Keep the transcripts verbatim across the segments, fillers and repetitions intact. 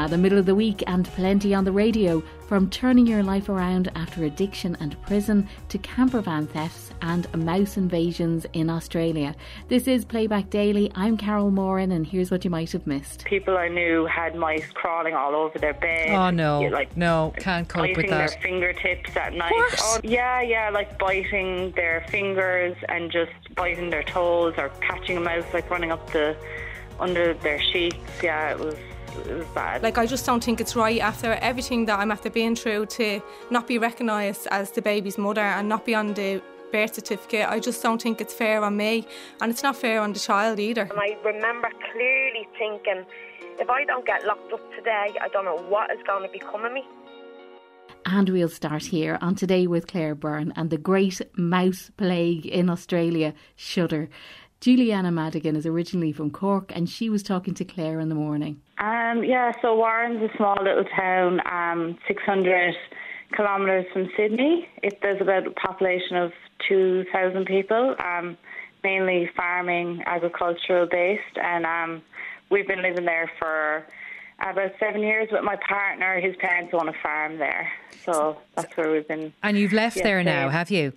Ah, the middle of the week and plenty on the radio. From turning your life around after addiction and prison to camper van thefts and mouse invasions in Australia. This is Playback Daily. I'm Carol Moran and here's what you might have missed. People I knew had mice crawling all over their bed. Oh no, yeah, like no, can't cope with that. Biting their fingertips at night. What? Oh, yeah, yeah, like biting their fingers and just biting their toes or catching a mouse like running up the under their sheets. Yeah, it was it was bad. Like, I just don't think it's right after everything that I'm after being through to not be recognised as the baby's mother and not be on the birth certificate. I just don't think it's fair on me, and it's not fair on the child either. And I remember clearly thinking, if I don't get locked up today, I don't know what is going to become of me. And we'll start here on Today with Claire Byrne and the great mouse plague in Australia. Shudder. Juliana Madigan is originally from Cork and she was talking to Claire in the morning. Um, yeah, so Warren's a small little town, um, six hundred kilometres from Sydney. It, there's about a population of two thousand people, um, mainly farming, agricultural based, and um, we've been living there for about seven years with my partner. His parents own a farm there, so that's where we've been. And you've left yeah, there now, have you?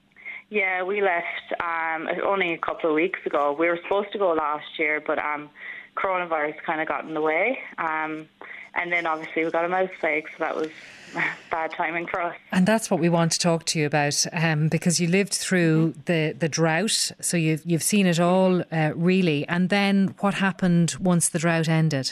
Yeah, we left um, only a couple of weeks ago. We were supposed to go last year, but um, coronavirus kind of got in the way. Um, and then obviously we got a mouse plague, so that was bad timing for us. And that's what we want to talk to you about, um, because you lived through the, the drought, so you've, you've seen it all, uh, really. And then what happened once the drought ended?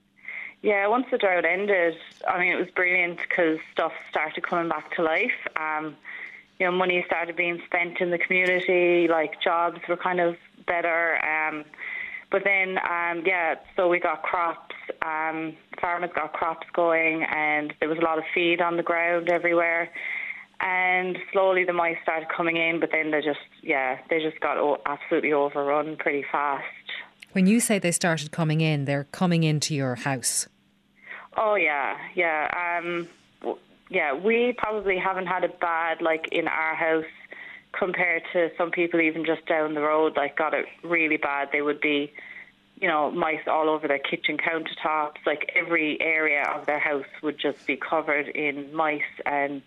Yeah, once the drought ended, I mean, it was brilliant because stuff started coming back to life. Um, you know, money started being spent in the community, like jobs were kind of better. Um, but then, um, yeah, so we got crops, um, farmers got crops going, and there was a lot of feed on the ground everywhere. And slowly the mice started coming in, but then they just, yeah, they just got o- absolutely overrun pretty fast. When you say they started coming in, they're coming into your house. Oh, yeah, yeah. Um, w- yeah, we probably haven't had it bad, like, in our house compared to some people even just down the road, like, got it really bad. They would be, you know, mice all over their kitchen countertops. Like, every area of their house would just be covered in mice and,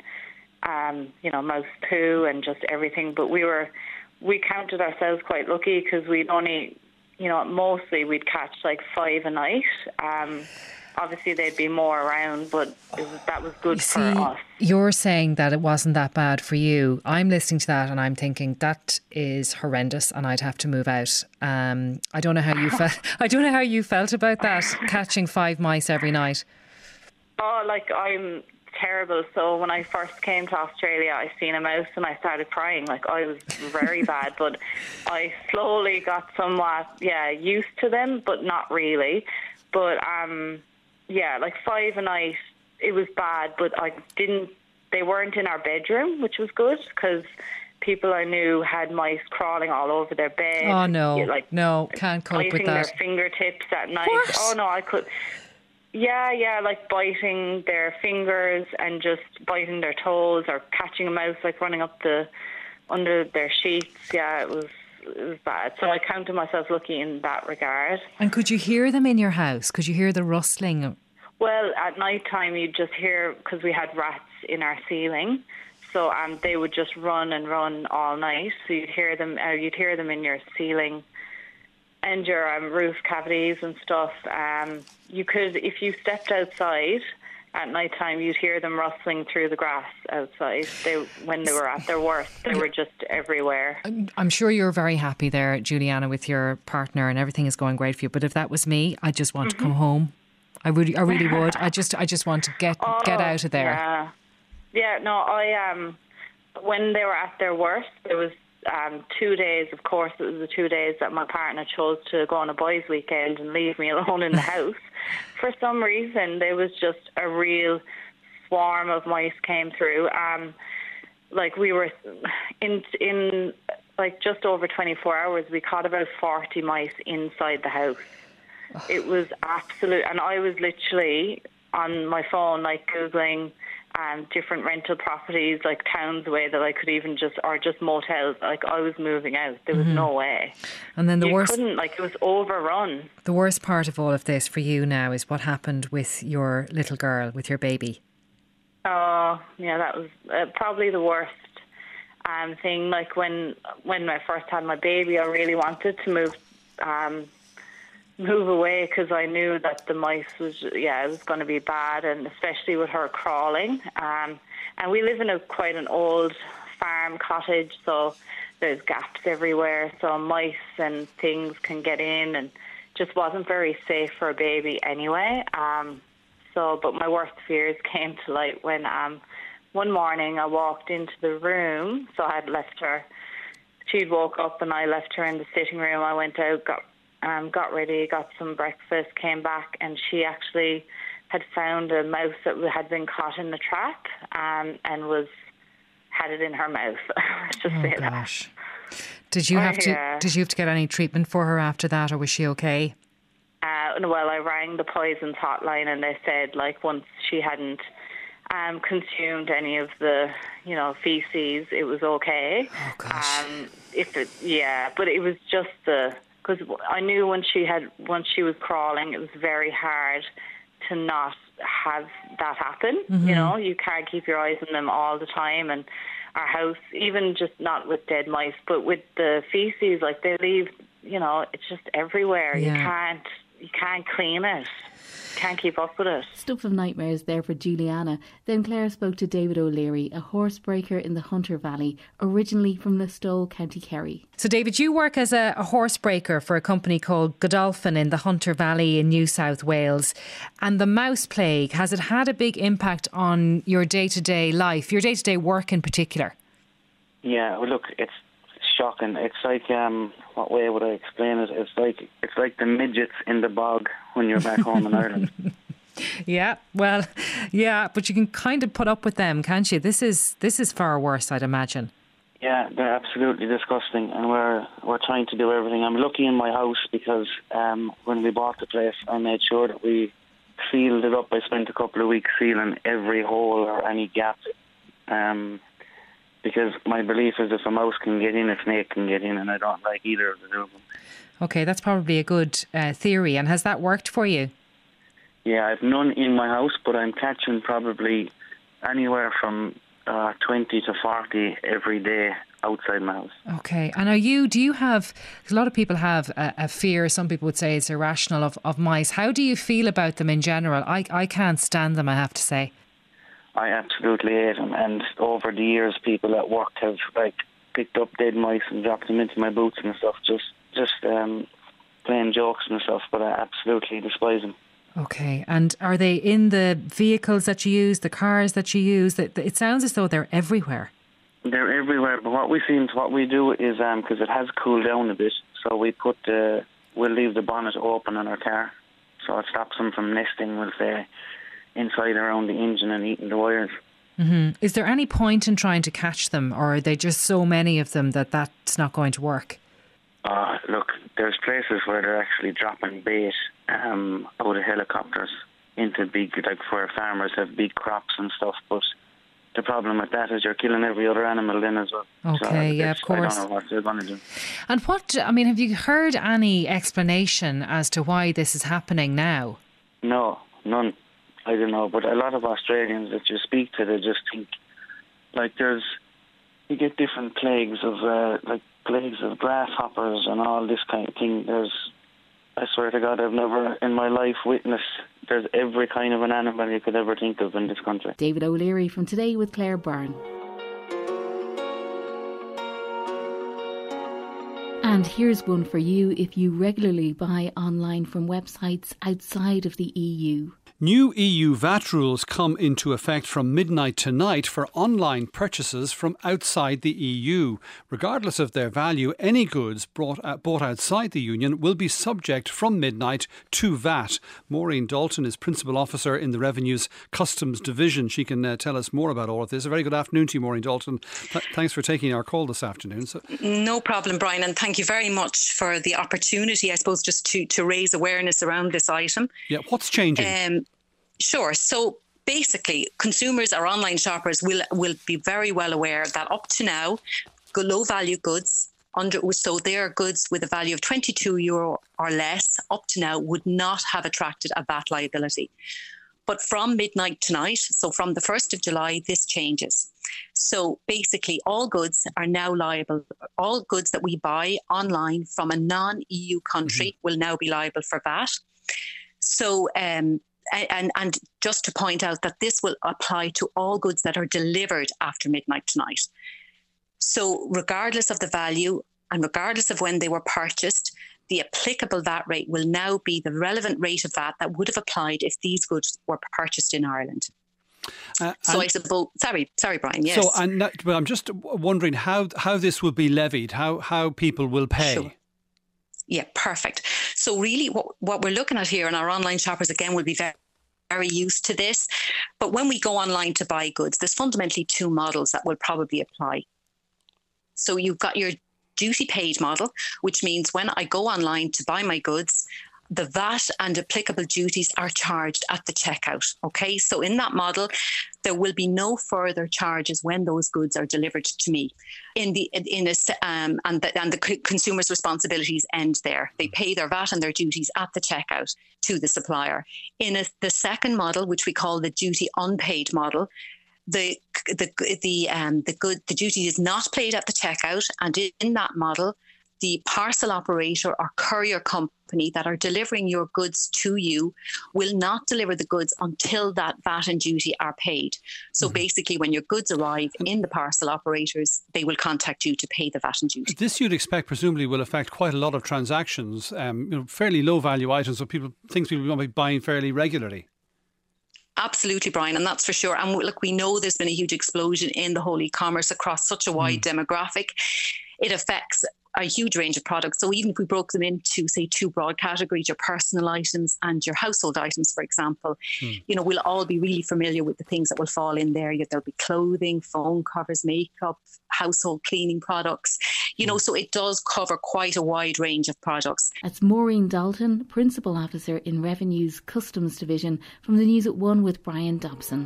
um, you know, mouse poo and just everything. But we were, we counted ourselves quite lucky because we'd only, you know, mostly we'd catch like five a night. Um, obviously there'd be more around, but it was, that was good you for see, us. You're saying that it wasn't that bad for you. I'm listening to that and I'm thinking that is horrendous and I'd have to move out. Um, I don't know how you felt. I don't know how you felt about that, catching five mice every night. Oh, like I'm terrible. So when I first came to Australia, I seen a mouse and I started crying. Like I was very bad, but I slowly got somewhat, yeah, used to them, but not really. But um, yeah, like five a night, it was bad, but I didn't. They weren't in our bedroom, which was good because people I knew had mice crawling all over their bed. Oh no, yeah, like no, can't cope with biting that. their fingertips at night. What? Oh no, I could. Yeah, yeah, like biting their fingers and just biting their toes or catching a mouse like running up the under their sheets. Yeah, it was it was bad. So I counted myself lucky in that regard. And could you hear them in your house? Could you hear the rustling? Well, at night time you'd just hear, because we had rats in our ceiling, so um, they would just run and run all night. So you'd hear them, uh, you'd hear them in your ceiling and your um, roof cavities and stuff. Um, you could, if you stepped outside at night time, you'd hear them rustling through the grass outside. They, when they were at their worst, they were just everywhere. I'm sure you're very happy there, Juliana, with your partner, and everything is going great for you. But if that was me, I just want mm-hmm. to come home. I really, I really would. I just, I just want to get oh, get out of there. Yeah, yeah. No, I um, when they were at their worst, there was um two days. Of course, it was the two days that my partner chose to go on a boys' weekend and leave me alone in the house. For some reason, there was just a real swarm of mice came through. Um, like we were in in like just over twenty-four hours, we caught about forty mice inside the house. It was absolute, and I was literally on my phone, like Googling um, different rental properties, like towns away that I could even just, or just motels. Like I was moving out. There was mm-hmm. no way. And then the you worst, couldn't, like it was overrun. The worst part of all of this for you now is what happened with your little girl, with your baby. Oh, yeah, that was uh, probably the worst um, thing. Like when when I first had my baby, I really wanted to move um, move away because I knew that the mice was, yeah, it was going to be bad, and especially with her crawling. Um, and we live in a quite an old farm cottage, so there's gaps everywhere, so mice and things can get in, and just wasn't very safe for a baby anyway. Um, So, but my worst fears came to light when um, one morning I walked into the room. So I had left her. She'd woke up and I left her in the sitting room. I went out, got um, got ready, got some breakfast, came back, and she actually had found a mouse that had been caught in the trap um, and was had it in her mouth. Let's just oh say gosh. that. Did you have oh, to? Yeah. Did you have to get any treatment for her after that, or was she okay? Uh, well, I rang the poisons hotline and they said, like, once she hadn't um, consumed any of the, you know, feces, it was okay. Oh, gosh. Um, if it, yeah, but it was just the, because I knew when she had, once she was crawling, it was very hard to not have that happen. Mm-hmm. You know, you can't keep your eyes on them all the time. And our house, even just not with dead mice, but with the feces, like they leave, you know, it's just everywhere. Yeah. You can't. You can't clean it. You can't keep up with it. Stuff of nightmares there for Juliana. Then Claire spoke to David O'Leary, a horsebreaker in the Hunter Valley, originally from Listowel, County Kerry. So David, you work as a, a horsebreaker for a company called Godolphin in the Hunter Valley in New South Wales. And the mouse plague, has it had a big impact on your day-to-day life, your day-to-day work in particular? Yeah, well, look, it's shocking. It's like, um, what way would I explain it? It's like it's like the midgets in the bog when you're back home in Ireland. Yeah, well, yeah, but you can kind of put up with them, can't you? This is this is far worse, I'd imagine. Yeah, they're absolutely disgusting, and we're we're trying to do everything. I'm lucky in my house because um, when we bought the place, I made sure that we sealed it up. I spent a couple of weeks sealing every hole or any gap. Um, Because my belief is if a mouse can get in, a snake can get in, and I don't like either of the two of them. Okay, that's probably a good uh, theory. And has that worked for you? Yeah, I've none in my house, but I'm catching probably anywhere from uh, twenty to forty every day outside my house. Okay, and are you? Do you have? A lot of people have a, a fear. Some people would say it's irrational of, of mice. How do you feel about them in general? I I can't stand them, I have to say. I absolutely hate them, and over the years people at work have like picked up dead mice and dropped them into my boots and stuff, just just um, playing jokes and stuff, but I absolutely despise them. Okay, and are they in the vehicles that you use, the cars that you use? It sounds as though they're everywhere. They're everywhere, but what we seem to, what we do is, because um, it has cooled down a bit, so we put the, we'll leave the bonnet open on our car, so it stops them from nesting, we'll say, inside around the engine and eating the wires. Mm-hmm. Is there any point in trying to catch them, or are there just so many of them that that's not going to work? Uh, look, there's places where they're actually dropping bait um, out of helicopters into big, like where farmers have big crops and stuff, but the problem with that is you're killing every other animal then as well. Okay, so yeah, of course. I don't know what they're going to do. And what, I mean, have you heard any explanation as to why this is happening now? No, none. I don't know, but a lot of Australians that you speak to, they just think, like there's, you get different plagues of, uh, like plagues of grasshoppers and all this kind of thing. There's, I swear to God, I've never in my life witnessed, there's every kind of an animal you could ever think of in this country. David O'Leary from Today with Claire Byrne. And here's one for you if you regularly buy online from websites outside of the E U. New E U V A T rules come into effect from midnight tonight for online purchases from outside the E U. Regardless of their value, any goods brought, uh, bought outside the Union will be subject from midnight to V A T. Maureen Dalton is Principal Officer in the Revenue's Customs Division. She can uh, tell us more about all of this. A very good afternoon to you, Maureen Dalton. Th- thanks for taking our call this afternoon. So- no problem, Brian, and thank you very much for the opportunity, I suppose, just to, to raise awareness around this item. Yeah, what's changing? Um, Sure. So basically, consumers or online shoppers will will be very well aware that up to now, low value goods, under so they are goods with a value of twenty-two euro or less, up to now would not have attracted a V A T liability. But from midnight tonight, so from the first of July, this changes. So basically, all goods are now liable. All goods that we buy online from a non-E U country mm-hmm. will now be liable for V A T. So, um, and, and just to point out that this will apply to all goods that are delivered after midnight tonight. So regardless of the value and regardless of when they were purchased, the applicable V A T rate will now be the relevant rate of V A T that would have applied if these goods were purchased in Ireland. Uh, so I suppose, sorry, sorry, Brian, yes. So, and but I'm just wondering how how this will be levied, how how people will pay. Sure. Yeah, perfect. So really what, what we're looking at here, and our online shoppers again will be very, very used to this, but when we go online to buy goods, there's fundamentally two models that will probably apply. So you've got your duty paid model, which means when I go online to buy my goods, the V A T and applicable duties are charged at the checkout. Okay, so in that model, there will be no further charges when those goods are delivered to me. In the in a um, and the and the consumer's responsibilities end there. They pay their V A T and their duties at the checkout to the supplier. In a, the second model, which we call the duty unpaid model, the the the um the good the duty is not paid at the checkout, and in that model, the parcel operator or courier company that are delivering your goods to you will not deliver the goods until that V A T and duty are paid. So mm-hmm. basically, when your goods arrive in the parcel operators, they will contact you to pay the V A T and duty. This, you'd expect, presumably, will affect quite a lot of transactions, um, you know, fairly low value items, so people things people will be buying fairly regularly. Absolutely, Brian, and that's for sure. And look, we know there's been a huge explosion in the whole e-commerce across such a wide mm. demographic. It affects a huge range of products. So even if we broke them into, say, two broad categories, your personal items and your household items, for example, mm. you know, we'll all be really familiar with the things that will fall in there. There'll be clothing, phone covers, makeup, household cleaning products, you know, mm. so it does cover quite a wide range of products. That's Maureen Dalton, Principal Officer in Revenue's Customs Division, from the News at One with Brian Dobson.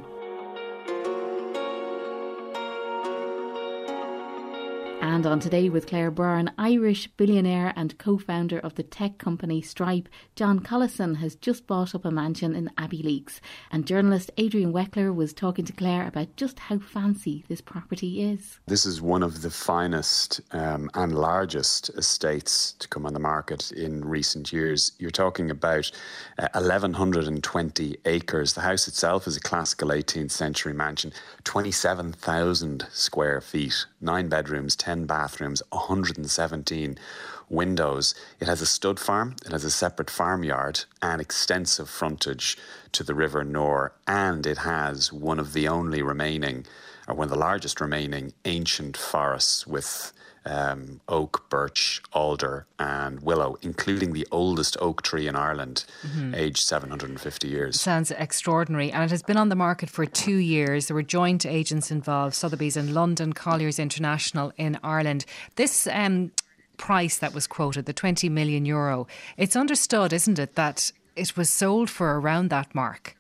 And on Today with Claire Byrne, Irish billionaire and co-founder of the tech company Stripe, John Collison, has just bought up a mansion in Abbeyleix. And journalist Adrian Weckler was talking to Claire about just how fancy this property is. This is one of the finest um, and largest estates to come on the market in recent years. You're talking about uh, eleven twenty acres. The house itself is a classical eighteenth century mansion, twenty-seven thousand square feet, nine bedrooms, ten bathrooms, one hundred seventeen windows. It has a stud farm, it has a separate farmyard and extensive frontage to the River Nore, and it has one of the only remaining, or one of the largest remaining ancient forests with um, oak, birch, alder and willow, including the oldest oak tree in Ireland, mm-hmm. aged seven hundred fifty years. Sounds extraordinary. And it has been on the market for two years. There were joint agents involved, Sotheby's in London, Colliers International in Ireland. This um, price that was quoted, the twenty million euro, it's understood, isn't it, that it was sold for around that mark?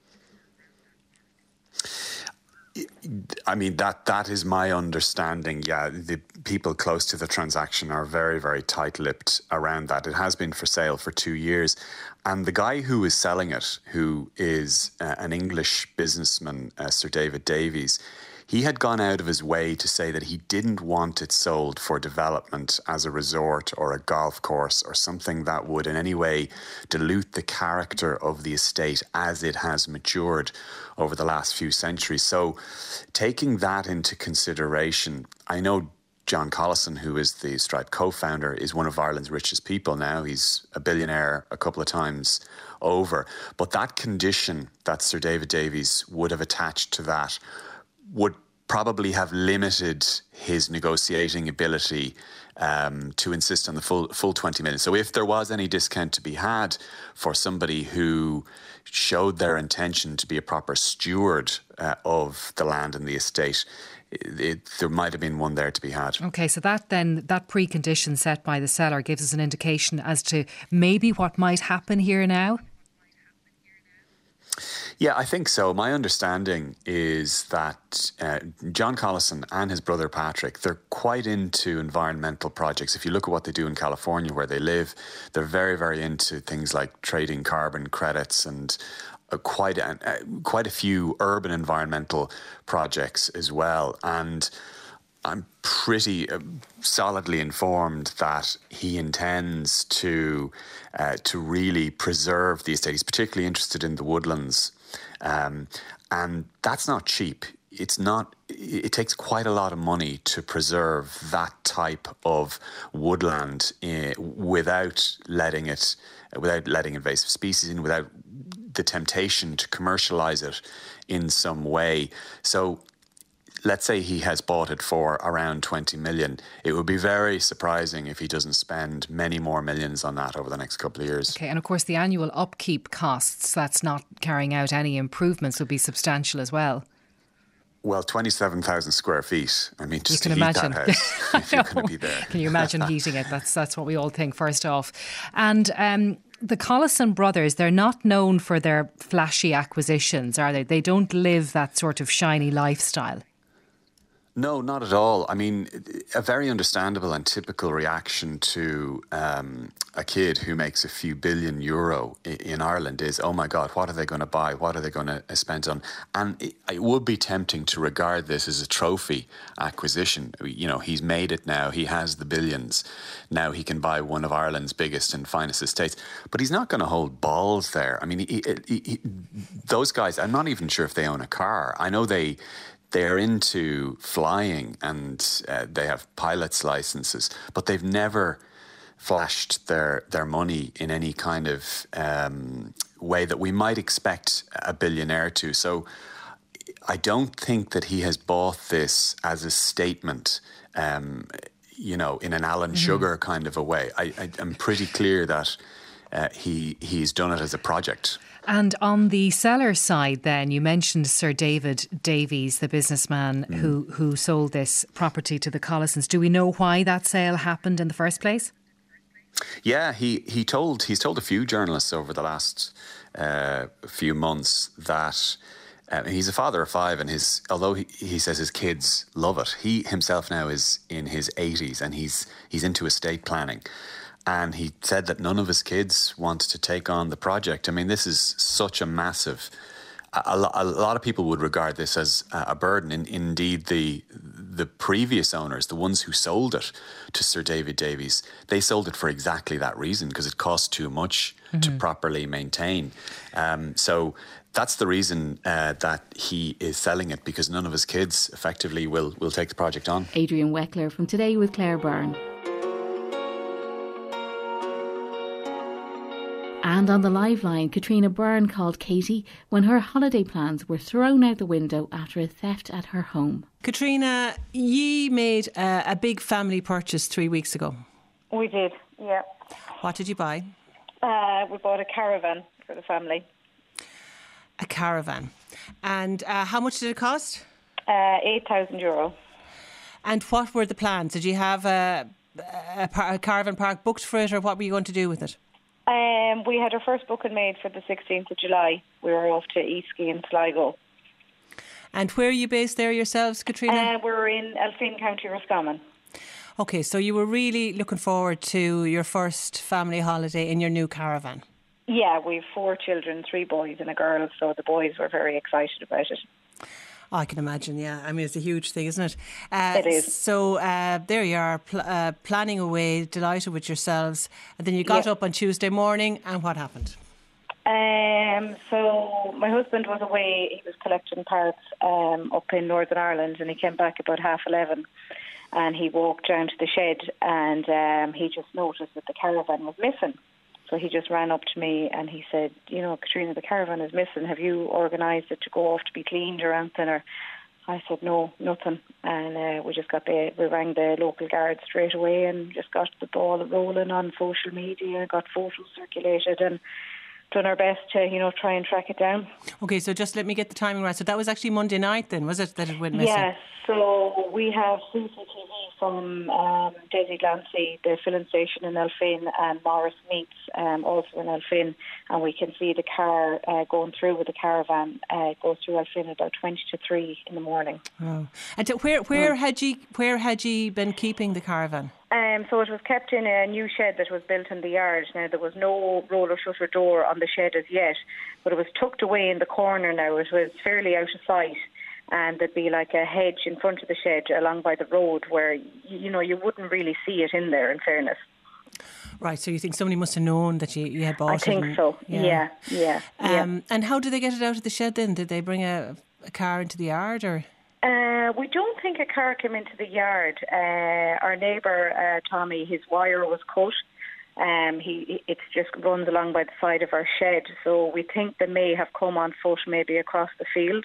I mean, that that is my understanding. Yeah, the people close to the transaction are very, very tight-lipped around that. It has been for sale for two years. And the guy who is selling it, who is uh, an English businessman, uh, Sir David Davies, he had gone out of his way to say that he didn't want it sold for development as a resort or a golf course or something that would in any way dilute the character of the estate as it has matured over the last few centuries. So taking that into consideration, I know John Collison, who is the Stripe co-founder, is one of Ireland's richest people now. He's a billionaire a couple of times over. But that condition that Sir David Davies would have attached to that would probably have limited his negotiating ability um, to insist on the full full twenty million. So if there was any discount to be had for somebody who showed their intention to be a proper steward uh, of the land and the estate, it, it, there might have been one there to be had. OK, so that then, that precondition set by the seller gives us an indication as to maybe what might happen here now? Yeah, I think so. My understanding is that uh, John Collison and his brother Patrick, they're quite into environmental projects. If you look at what they do in California where they live, they're very, very into things like trading carbon credits and uh, quite, a, uh, quite a few urban environmental projects as well. And I'm pretty uh, solidly informed that he intends to uh, to really preserve the estate. He's particularly interested in the woodlands, um, and that's not cheap. It's not. It takes quite a lot of money to preserve that type of woodland uh, without letting it, without letting invasive species in, without the temptation to commercialize it in some way. So, let's say he has bought it for around twenty million. It would be very surprising if he doesn't spend many more millions on that over the next couple of years. Okay, and of course the annual upkeep costs, that's not carrying out any improvements, would be substantial as well. Well, twenty-seven thousand square feet. I mean, just you can to imagine. heat that house, if you're going to be there. Can you imagine heating it? That's that's what we all think first off. And um, the Collison brothers, they're not known for their flashy acquisitions, are they? They don't live that sort of shiny lifestyle. No, not at all. I mean, a very understandable and typical reaction to um, a kid who makes a few billion euro in Ireland is, oh my God, what are they going to buy? What are they going to spend on? And it, it would be tempting to regard this as a trophy acquisition. You know, he's made it now. He has the billions. Now he can buy one of Ireland's biggest and finest estates. But he's not going to hold balls there. I mean, he, he, he, those guys, I'm not even sure if they own a car. I know they... They're into flying and uh, they have pilot's licenses, but they've never flashed their, their money in any kind of um, way that we might expect a billionaire to. So I don't think that he has bought this as a statement, um, you know, in an Alan mm-hmm. Sugar kind of a way. I, I, I'm pretty clear that uh, he he's done it as a project. And on the seller side then, you mentioned Sir David Davies, the businessman mm. who, who sold this property to the Collisons. Do we know why that sale happened in the first place? Yeah, he, he told he's told a few journalists over the last uh, few months that uh, he's a father of five, and his although he, he says his kids love it, he himself now is in his eighties and he's he's into estate planning. And he said that none of his kids wanted to take on the project. I mean, this is such a massive... A, a, a lot of people would regard this as a burden. In, indeed, the the previous owners, the ones who sold it to Sir David Davies, they sold it for exactly that reason, because it cost too much mm-hmm. to properly maintain. Um, so that's the reason uh, that he is selling it, because none of his kids effectively will, will take the project on. Adrian Weckler from Today with Claire Byrne. And on the live line, Katrina Byrne called Katie when her holiday plans were thrown out the window after a theft at her home. Katrina, ye made a, a big family purchase three weeks ago. We did, yeah. What did you buy? Uh, we bought a caravan for the family. A caravan. And uh, how much did it cost? Uh, eight thousand euro. And what were the plans? Did you have a, a, a caravan park booked for it, or what were you going to do with it? Um, we had our first booking made for the sixteenth of July. We were off to Eastgate and Sligo. And where are you based there yourselves, Katrina? Uh, we're in Elphin, County Roscommon. Okay, so you were really looking forward to your first family holiday in your new caravan. Yeah, we have four children, three boys and a girl, so the boys were very excited about it. Oh, I can imagine, yeah. I mean, it's a huge thing, isn't it? Uh, it is. So uh, there you are, pl- uh, planning away, delighted with yourselves. And then you got yep. up on Tuesday morning, and what happened? Um, so my husband was away. He was collecting parts um, up in Northern Ireland, and he came back about half eleven. And he walked down to the shed, and um, he just noticed that the caravan was missing. So he just ran up to me and he said, you know, Katrina, the caravan is missing. Have you organised it to go off to be cleaned or anything? Or I said, no, nothing. And uh, we just got the, we rang the local guard straight away and just got the ball rolling on social media, got photos circulated and done our best to, you know, try and track it down. Okay, so just let me get the timing right. So that was actually Monday night then, was it, that it went missing? Yes, so we have C C T V from um, Daisy Glancy, the filling station in Elphin, and Morris Meats, um, also in Elphin, and we can see the car uh, going through with the caravan. Uh, it goes through Elphin about twenty to three in the morning. Oh. And to where where mm. had you where had you been keeping the caravan? Um, so it was kept in a new shed that was built in the yard. Now, there was no roller shutter door on the shed as yet, but it was tucked away in the corner now. It was fairly out of sight, and there'd be like a hedge in front of the shed along by the road where, you know, you wouldn't really see it in there, in fairness. Right, so you think somebody must have known that you, you had bought it? I think and, so, yeah, yeah. yeah, um, yeah. And how did they get it out of the shed then? Did they bring a, a car into the yard or...? Uh, we don't think a car came into the yard. Uh, our neighbour, uh, Tommy, his wire was cut. Um, he it just runs along by the side of our shed. So we think they may have come on foot, maybe across the field.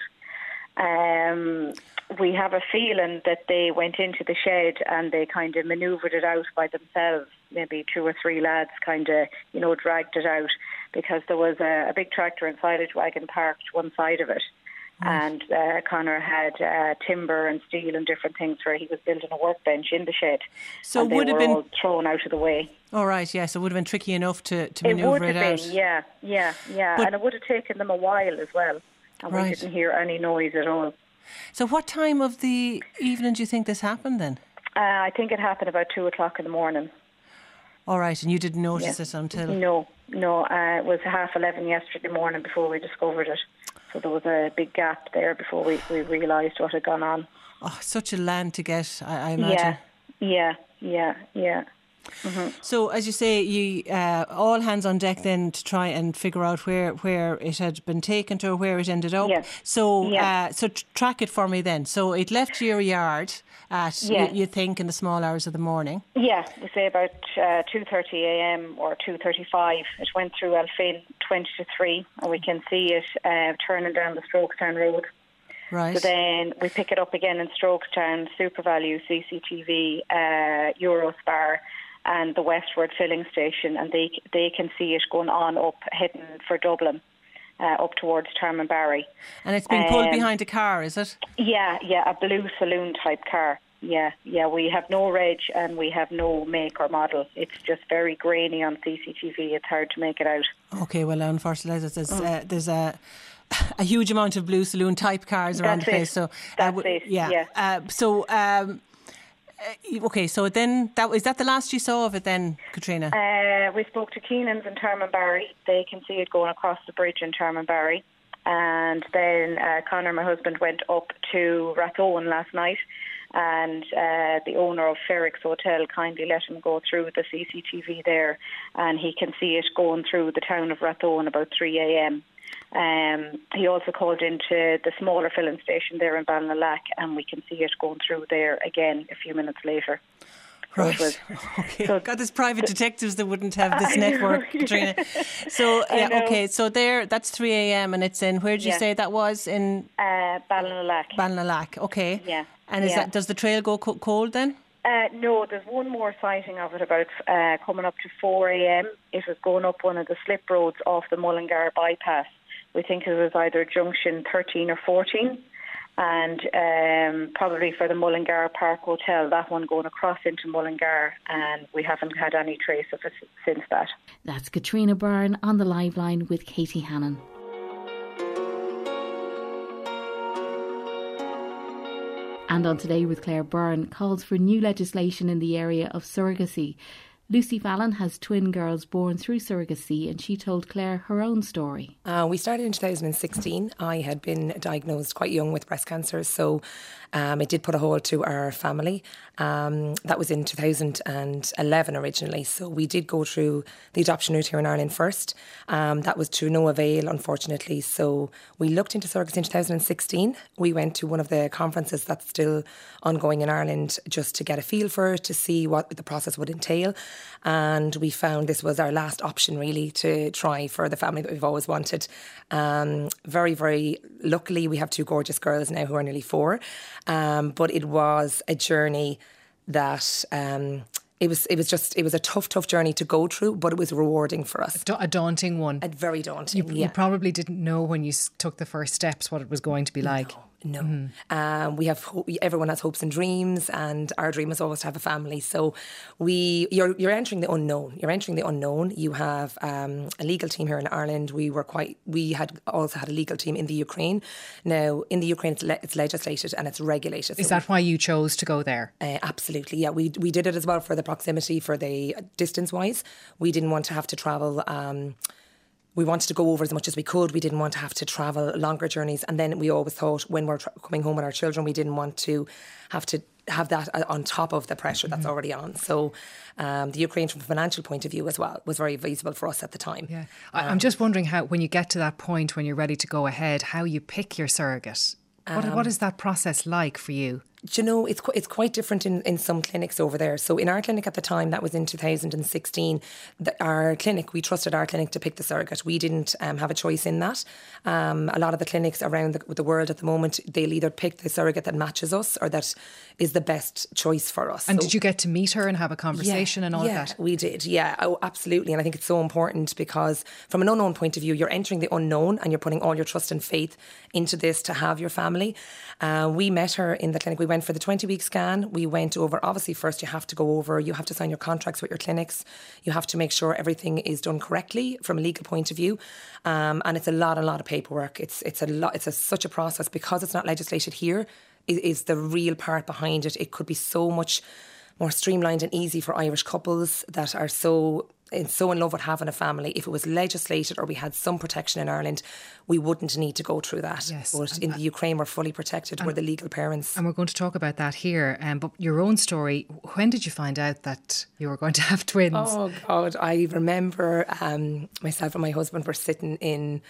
Um, we have a feeling that they went into the shed and they kind of manoeuvred it out by themselves. Maybe two or three lads kind of, you know, dragged it out because there was a, a big tractor and silage wagon parked one side of it. And uh, Conor had uh, timber and steel and different things where he was building a workbench in the shed. So and they would were have been all thrown out of the way. All right, yeah. So it would have been tricky enough to, to it manoeuvre would it, have out. Been, yeah, yeah, yeah. But, and it would have taken them a while as well. And right. we didn't hear any noise at all. So what time of the evening do you think this happened then? Uh, I think it happened about two o'clock in the morning. All right, and you didn't notice yeah. it until? No, no. Uh, it was half eleven yesterday morning before we discovered it. So there was a big gap there before we, we realised what had gone on. Oh, such a land to get, I, I imagine. Yeah, yeah, yeah, yeah. Mm-hmm. So, as you say, you uh, all hands on deck then to try and figure out where, where it had been taken to or where it ended up. Yes. So, yeah. uh, so t- track it for me then. So, it left your yard at yeah. you, you think in the small hours of the morning. Yeah, we say about uh, two thirty a.m. or two thirty-five. It went through Elphin twenty to three, and we can see it uh, turning down the Strokestown Road. Right. So then we pick it up again in Strokestown, SuperValu, C C T V, uh, Eurospar, and the Westward filling station, and they they can see it going on up, heading for Dublin, uh, up towards Tarmanbarry. And it's been pulled um, behind a car, is it? Yeah, yeah, a blue saloon type car. Yeah, yeah, we have no reg and we have no make or model. It's just very grainy on C C T V. It's hard to make it out. Okay, well, unfortunately, there's, mm. uh, there's a... a huge amount of blue saloon type cars around That's the place. It. So That's uh, it. Yeah. yeah. Uh, so um, uh, okay. So then, that is that the last you saw of it then, Katrina? Uh, we spoke to Keenan's in Tarmanbarry. They can see it going across the bridge in Tarmanbarry. And then uh, Conor, my husband, went up to Rathdonnell last night. And uh, the owner of Ferrix Hotel kindly let him go through the C C T V there, and he can see it going through the town of Rathdonnell about three a.m. Um, he also called into the smaller filling station there in Ballinalack, and we can see it going through there again a few minutes later. So right. Was, okay. So God, there's private detectives that wouldn't have this network, Katrina. So yeah, okay. So there, that's three a.m. and it's in. Where did you yeah. say that was in? Uh, Ballinalack. Ballinalack. Okay. Yeah. And is yeah. that does the trail go co- cold then? Uh, no, there's one more sighting of it about uh, coming up to four a.m. It was going up one of the slip roads off the Mullingar bypass. We think it was either junction thirteen or fourteen, and um, probably for the Mullingar Park Hotel, that one going across into Mullingar, and we haven't had any trace of it since that. That's Katrina Byrne on the live line with Katie Hannon. And on Today with Claire Byrne, calls for new legislation in the area of surrogacy. Lucy Fallon has twin girls born through surrogacy, and she told Claire her own story. Uh, we started in two thousand sixteen. I had been diagnosed quite young with breast cancer, so um, it did put a hold to our family. Um, that was in two thousand eleven originally, so we did go through the adoption route here in Ireland first. Um, that was to no avail, unfortunately, so we looked into surrogacy in two thousand sixteen. We went to one of the conferences that's still ongoing in Ireland just to get a feel for it, to see what the process would entail. And we found this was our last option really to try for the family that we've always wanted. Um, very, very luckily we have two gorgeous girls now who are nearly four. Um, but it was a journey that... Um, It was it was just, it was a tough, tough journey to go through, but it was rewarding for us. A daunting one. A very daunting, you, yeah. You probably didn't know when you took the first steps what it was going to be like. No, No. Mm. Um, we have ho- everyone has hopes and dreams, and our dream is always to have a family. So we you're you're entering the unknown. You're entering the unknown. You have um, a legal team here in Ireland. We were quite. We had also had a legal team in the Ukraine. Now in the Ukraine, it's, le- it's legislated and it's regulated. Is so that we, why you chose to go there? Uh, absolutely. Yeah, we we did it as well for the proximity, for the distance wise. We didn't want to have to travel. Um, We wanted to go over as much as we could. We didn't want to have to travel longer journeys. And then we always thought when we're tra- coming home with our children, we didn't want to have to have that on top of the pressure that's mm-hmm. already on. So um, the Ukraine, from a financial point of view as well, was very feasible for us at the time. Yeah, um, I'm just wondering how, when you get to that point, when you're ready to go ahead, how you pick your surrogate. What, um, what is that process like for you? Do you know, it's, it's quite different in, in some clinics over there. So in our clinic at the time, that was in two thousand sixteen, the, our clinic, we trusted our clinic to pick the surrogate. We didn't um, have a choice in that. Um, a lot of the clinics around the, the world at the moment, they'll either pick the surrogate that matches us or that is the best choice for us. And so, did you get to meet her and have a conversation yeah, and all yeah, that? We did, yeah, oh, absolutely. And I think it's so important because from an unknown point of view, you're entering the unknown and you're putting all your trust and faith into this to have your family. Uh, we met her in the clinic. We went for the twenty-week scan. We went over, obviously, first you have to go over, you have to sign your contracts with your clinics. You have to make sure everything is done correctly from a legal point of view. Um, and it's a lot, a lot of paperwork. It's it's a lot. It's a, such a process because it's not legislated here. Is, is the real part behind it. It could be so much more streamlined and easy for Irish couples that are so so in love with having a family. If it was legislated or we had some protection in Ireland, we wouldn't need to go through that. Yes. But in the Ukraine, we're fully protected. And we're the legal parents. And we're going to talk about that here. Um, but your own story, when did you find out that you were going to have twins? Oh, God. I remember um, myself and my husband were sitting in...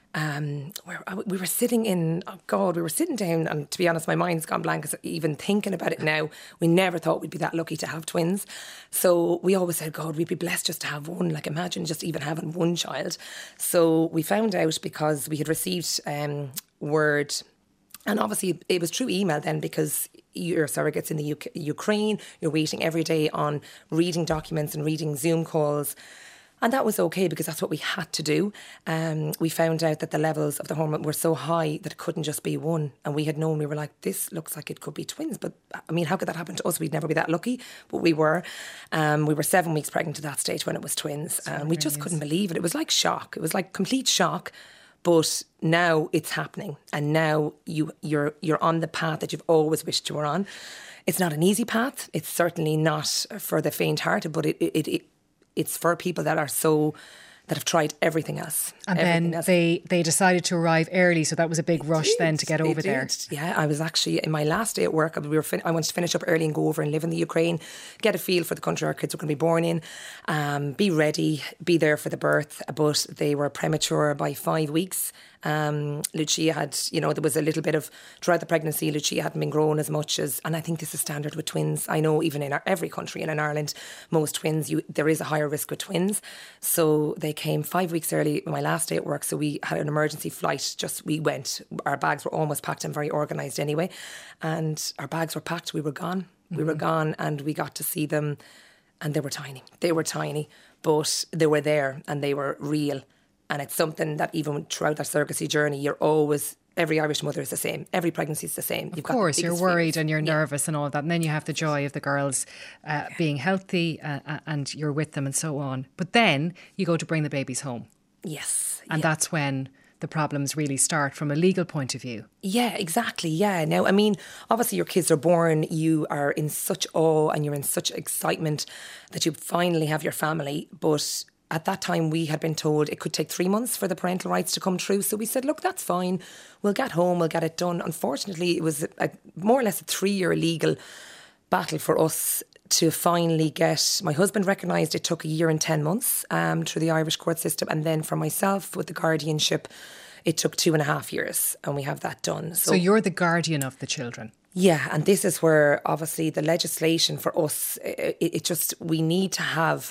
Um, where we were sitting in, oh God, we were sitting down, and to be honest, my mind's gone blank because even thinking about it now, we never thought we'd be that lucky to have twins. So we always said, God, we'd be blessed just to have one. Like, imagine just even having one child. So we found out because we had received um, word, and obviously it was through email then because your surrogates in the U K, Ukraine, you're waiting every day on reading documents and reading Zoom calls. And that was okay because that's what we had to do. Um, we found out that the levels of the hormone were so high that it couldn't just be one. And we had known, we were like, this looks like it could be twins. But I mean, how could that happen to us? We'd never be that lucky, but we were. Um, we were seven weeks pregnant at that stage when it was twins. And um, we just couldn't believe it. It was like shock. It was like complete shock. But now it's happening. And now you, you're you're on the path that you've always wished you were on. It's not an easy path. It's certainly not for the faint-hearted, but it it, it it's for people that are so, that have tried everything else. And everything then else. they, they decided to arrive early, so that was a big rush did, then to get over there. Yeah, I was actually, in my last day at work, we were fin- I wanted to finish up early and go over and live in the Ukraine, get a feel for the country our kids were going to be born in, um, be ready, be there for the birth, but they were premature by five weeks. Um, Lucia had, you know, there was a little bit of, throughout the pregnancy, Lucia hadn't been grown as much as, and I think this is standard with twins. I know even in our, every country and in Ireland, most twins, you, there is a higher risk with twins. So they came five weeks early, my last day at work. So we had an emergency flight, just we went, our bags were almost packed and very organised anyway. And our bags were packed, we were gone. Mm-hmm. We were gone and we got to see them and they were tiny. They were tiny, but they were there and they were real. And it's something that even throughout that surrogacy journey, you're always, every Irish mother is the same. Every pregnancy is the same. Of You've course, got you're worried feelings. And you're nervous yeah. and all that. And then you have the joy of the girls uh, yeah. being healthy uh, and you're with them and so on. But then you go to bring the babies home. Yes. And yeah. that's when the problems really start from a legal point of view. Yeah, exactly. Yeah. Now, I mean, obviously your kids are born, you are in such awe and you're in such excitement that you finally have your family. But at that time, we had been told it could take three months for the parental rights to come through. So we said, look, that's fine. We'll get home. We'll get it done. Unfortunately, it was a, a, more or less a three-year legal battle for us to finally get... My husband recognised it took a year and ten months um, through the Irish court system. And then for myself, with the guardianship, it took two and a half years. And we have that done. So, so you're the guardian of the children? Yeah, and this is where, obviously, the legislation for us, it, it just... We need to have...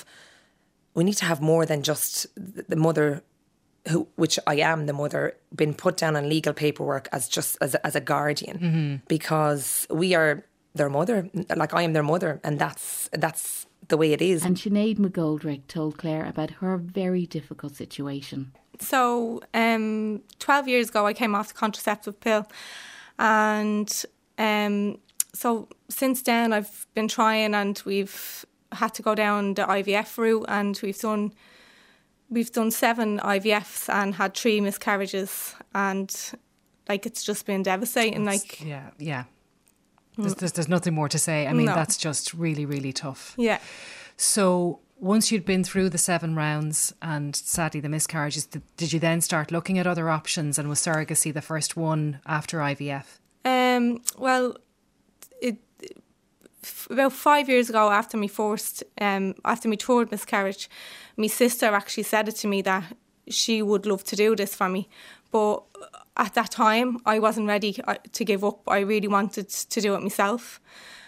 We need to have more than just the mother, who, which I am the mother, been put down on legal paperwork as just as a, as a guardian, mm-hmm. because we are their mother, like I am their mother, and that's that's the way it is. And Sinead McGoldrick told Claire about her very difficult situation. So, um, twelve years ago, I came off the contraceptive pill. And um, so since then I've been trying, and we've had to go down the I V F route, and we've done we've done seven I V Fs and had three miscarriages, and like it's just been devastating. It's, like yeah, yeah. There's, there's there's nothing more to say. I mean, no. That's just really, really tough. Yeah. So once you'd been through the seven rounds and sadly the miscarriages, did, did you then start looking at other options, and was surrogacy the first one after I V F? Um. Well, it about five years ago, after my first, um, after my third miscarriage, my sister actually said it to me that she would love to do this for me, but at that time I wasn't ready to give up. I really wanted to do it myself,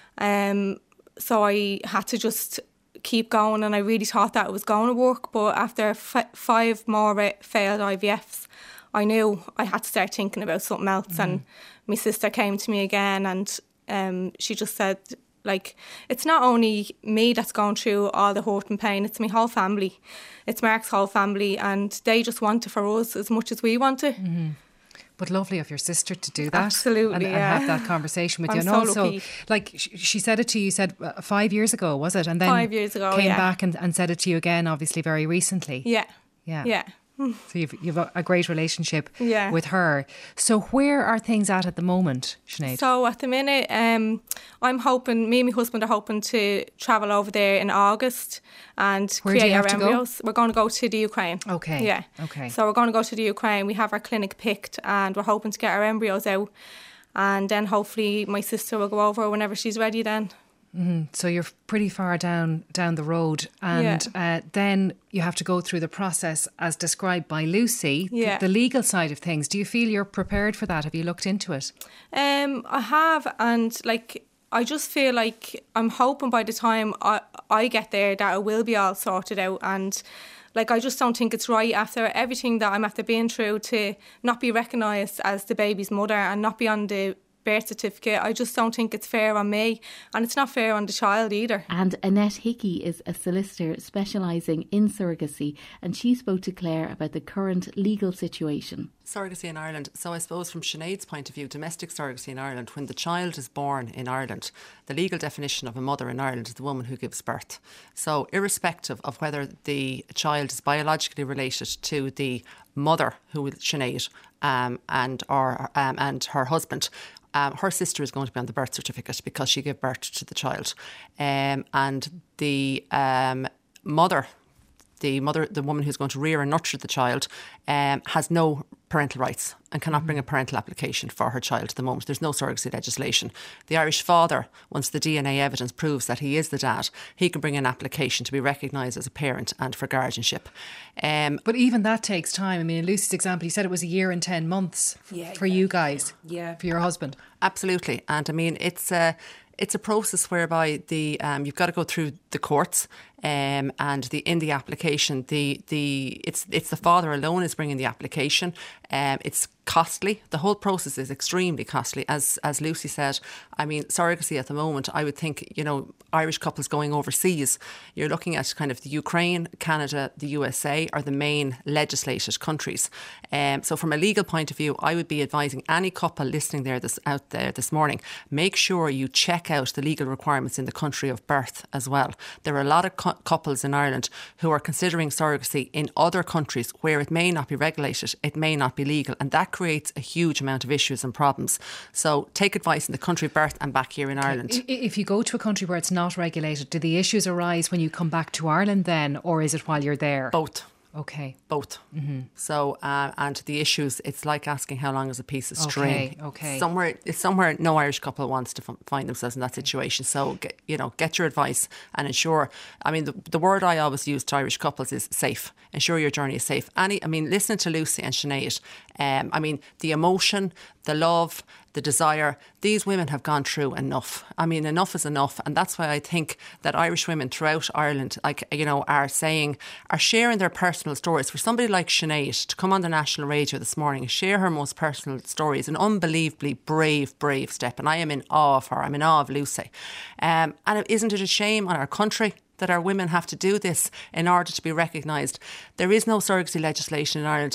um. So I had to just keep going, and I really thought that it was going to work. But after f- five more failed I V Fs, I knew I had to start thinking about something else. Mm-hmm. And my sister came to me again, and um, she just said, like, it's not only me that's going through all the hurt and pain, it's my whole family. It's Mark's whole family, and they just want it for us as much as we want it. Mm-hmm. But lovely of your sister to do that. Absolutely, and, yeah. and have that conversation with I'm you. And so also, lucky. like, she said it to you, you said uh, five years ago, was it? And then five years ago, came yeah. back and, and said it to you again, obviously, very recently. Yeah. Yeah. Yeah. So you've you've a great relationship yeah. with her. So where are things at at the moment, Sinead? So at the minute, um, I'm hoping, me and my husband are hoping to travel over there in August and where create do you have our to embryos. Go? We're going to go to the Ukraine. Okay. Yeah. Okay. So we're going to go to the Ukraine. We have our clinic picked, and we're hoping to get our embryos out, and then hopefully my sister will go over whenever she's ready then. Mm-hmm. So you're pretty far down down the road, and yeah. uh, then you have to go through the process as described by Lucy, yeah. the, the legal side of things. Do you feel you're prepared for that? Have you looked into it? Um, I have, and like I just feel like I'm hoping by the time I, I get there that it will be all sorted out, and like I just don't think it's right after everything that I'm after being through to not be recognised as the baby's mother and not be on the birth certificate. I just don't think it's fair on me, and it's not fair on the child either. And Annette Hickey is a solicitor specialising in surrogacy, and she spoke to Claire about the current legal situation. Surrogacy in Ireland. So I suppose from Sinead's point of view, domestic surrogacy in Ireland, when the child is born in Ireland, the legal definition of a mother in Ireland is the woman who gives birth. So irrespective of whether the child is biologically related to the mother, who is Sinead, um, and, or, um, and her husband, Um, her sister is going to be on the birth certificate because she gave birth to the child. Um, and the um, mother, the mother, the woman who's going to rear and nurture the child, um, has no parental rights and cannot bring a parental application for her child at the moment. There's no surrogacy legislation. The Irish father, once the D N A evidence proves that he is the dad, he can bring an application to be recognised as a parent and for guardianship. Um, but even that takes time. I mean, in Lucy's example, you said it was a year and ten months yeah, for yeah. you guys, yeah. for your husband. Absolutely. And I mean, it's a... It's a process whereby the um, you've got to go through the courts, um, and the in the application the the it's it's the father alone is bringing the application. Um, it's costly. The whole process is extremely costly. As as Lucy said, I mean, surrogacy at the moment, I would think, you know, Irish couples going overseas, you're looking at kind of the Ukraine, Canada, the U S A are the main legislated countries. Um, so from a legal point of view, I would be advising any couple listening there this out there this morning, make sure you check out the legal requirements in the country of birth as well. There are a lot of cu- couples in Ireland who are considering surrogacy in other countries where it may not be regulated, it may not be legal, and that creates a huge amount of issues and problems. So take advice in the country of birth and back here in okay. Ireland. If you go to a country where it's not regulated, do the issues arise when you come back to Ireland then, or is it while you're there? Both. Okay. Both. Mm-hmm. So, uh, and the issues, it's like asking how long is a piece of string. Okay, okay. Somewhere, it's somewhere no Irish couple wants to f- find themselves in that situation. So, get, you know, get your advice and ensure, I mean, the, the word I always use to Irish couples is safe. Ensure your journey is safe. Any, I mean, listening to Lucy and Sinead, um, I mean, the emotion, the love, the desire, these women have gone through enough. I mean, enough is enough. And that's why I think that Irish women throughout Ireland, like, you know, are saying, are sharing their personal stories. For somebody like Sinead to come on the national radio this morning and share her most personal stories, an unbelievably brave, brave step. And I am in awe of her. I'm in awe of Lucy. Um, and isn't it a shame on our country that our women have to do this in order to be recognised? There is no surrogacy legislation in Ireland.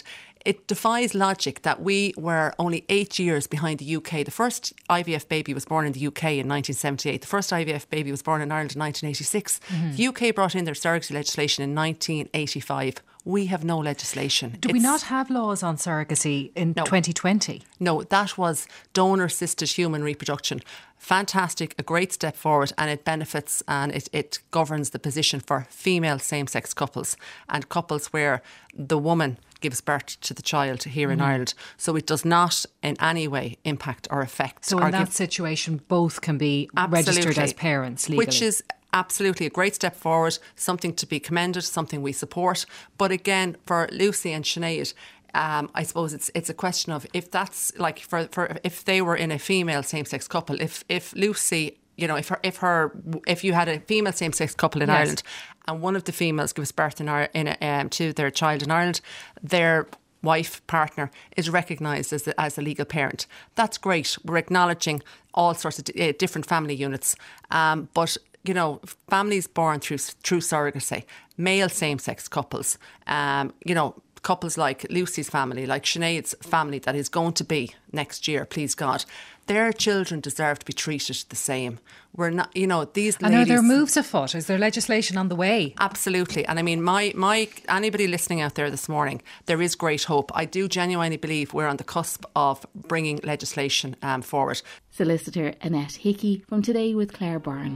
it defies logic that we were only eight years behind the U K. The first I V F baby was born in the U K in nineteen seventy-eight. The first I V F baby was born in Ireland in nineteen eighty-six. Mm-hmm. The U K brought in their surrogacy legislation in nineteen eighty-five. We have no legislation. Do it's, we not have laws on surrogacy in no, twenty twenty? No, that was donor-assisted human reproduction. Fantastic, a great step forward, and it benefits and it, it governs the position for female same-sex couples and couples where the woman gives birth to the child here mm. in Ireland. So it does not in any way impact or affect. So in that give, situation, both can be registered as parents legally. Which is absolutely a great step forward, something to be commended, something we support. But again, for Lucy and Sinead, Um, I suppose it's it's a question of if that's like for, for if they were in a female same-sex couple, if if Lucy, you know, if her if her if you had a female same-sex couple in yes. Ireland, and one of the females gives birth in our in a, um, to their child in Ireland, their wife partner is recognised as a, as a legal parent. That's great. We're acknowledging all sorts of d- different family units, um, but. You know, families born through through surrogacy, male same-sex couples, um, you know, couples like Lucy's family, like Sinead's family that is going to be next year, please God, their children deserve to be treated the same. We're not, you know, these ladies... And are there moves afoot? Is there legislation on the way? Absolutely. And I mean, my, my anybody listening out there this morning, there is great hope. I do genuinely believe we're on the cusp of bringing legislation um, forward. Solicitor Annette Hickey from Today with Claire Byrne.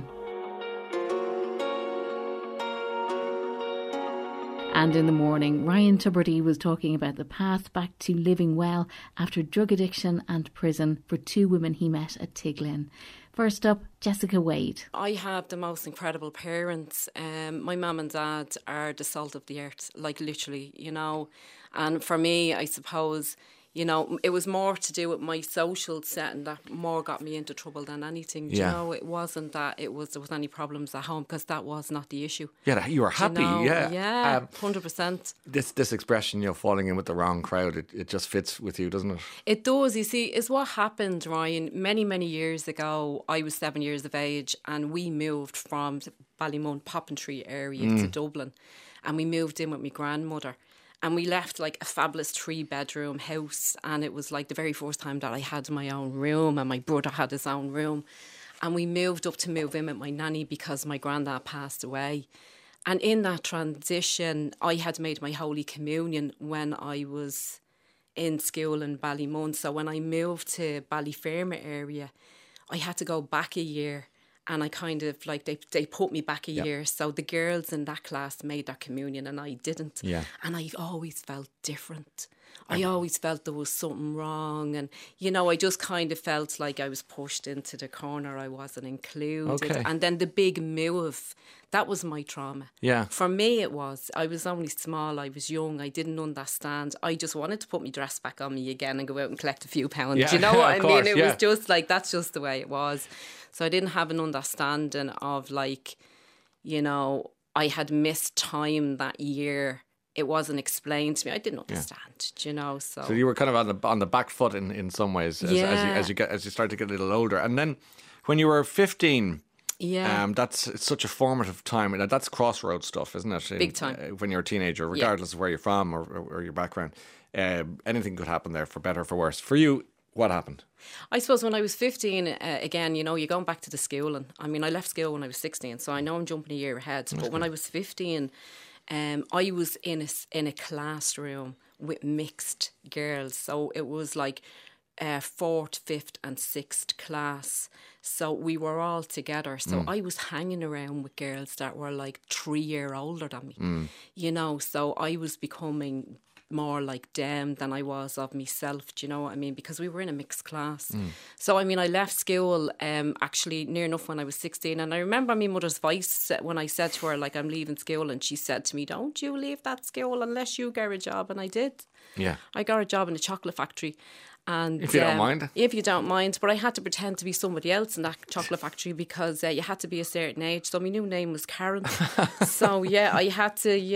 And in the morning, Ryan Tubridy was talking about the path back to living well after drug addiction and prison for two women he met at Tiglin. First up, Jessica Wade. I have the most incredible parents. Um, my mum and dad are the salt of the earth, like literally, you know. And for me, I suppose, you know, it was more to do with my social setting that more got me into trouble than anything. Yeah. You know, it wasn't that it was there was any problems at home, because that was not the issue. Yeah, you were happy. You know? Yeah, yeah, um, hundred percent. This this expression, you know, falling in with the wrong crowd, it, it just fits with you, doesn't it? It does. You see, is what happened, Ryan. Many many years ago, I was seven years of age, and we moved from Ballymun Poppintree area mm. to Dublin, and we moved in with my grandmother. And we left like a fabulous three bedroom house, and it was like the very first time that I had my own room, and my brother had his own room. And we moved up to move in with my nanny because my granddad passed away. And in that transition, I had made my Holy Communion when I was in school in Ballymun. So when I moved to Ballyferma area, I had to go back a year. And I kind of like, they they put me back a yep. year. So the girls in that class made their communion and I didn't. Yeah. And I always felt different. I always felt there was something wrong. And, you know, I just kind of felt like I was pushed into the corner. I wasn't included. Okay. And then the big move, that was my trauma. Yeah. For me, it was. I was only small. I was young. I didn't understand. I just wanted to put my dress back on me again and go out and collect a few pounds. Yeah. Do you know what I course, mean? It yeah. was just like, that's just the way it was. So I didn't have an understanding of like, you know, I had missed time that year. It wasn't explained to me. I didn't understand, yeah. you know. So. so you were kind of on the on the back foot in, in some ways as, yeah. as you as you get as you start to get a little older. And then when you were fifteen, yeah, um, that's it's such a formative time. That's crossroads stuff, isn't it? In, Big time. Uh, when you're a teenager, regardless yeah. of where you're from or, or, or your background, uh, anything could happen there, for better or for worse. For you, what happened? I suppose when I was fifteen, uh, again, you know, you're going back to the schooling. I mean, I left school when I was sixteen, so I know I'm jumping a year ahead. That's but good. When I was fifteen, um, I was in a, in a classroom with mixed girls. So it was like uh, fourth, fifth and sixth class. So we were all together. So mm. I was hanging around with girls that were like three year older than me. Mm. You know, so I was becoming more like them than I was of myself, do you know what I mean? Because we were in a mixed class. Mm. So, I mean, I left school um, actually near enough when I was sixteen. And I remember my mother's voice when I said to her, like, I'm leaving school. And she said to me, don't you leave that school unless you get a job. And I did. Yeah. I got a job in a chocolate factory. And if you um, don't mind. If you don't mind. But I had to pretend to be somebody else in that chocolate factory because uh, you had to be a certain age. So my new name was Karen. So, yeah, I had to, yeah...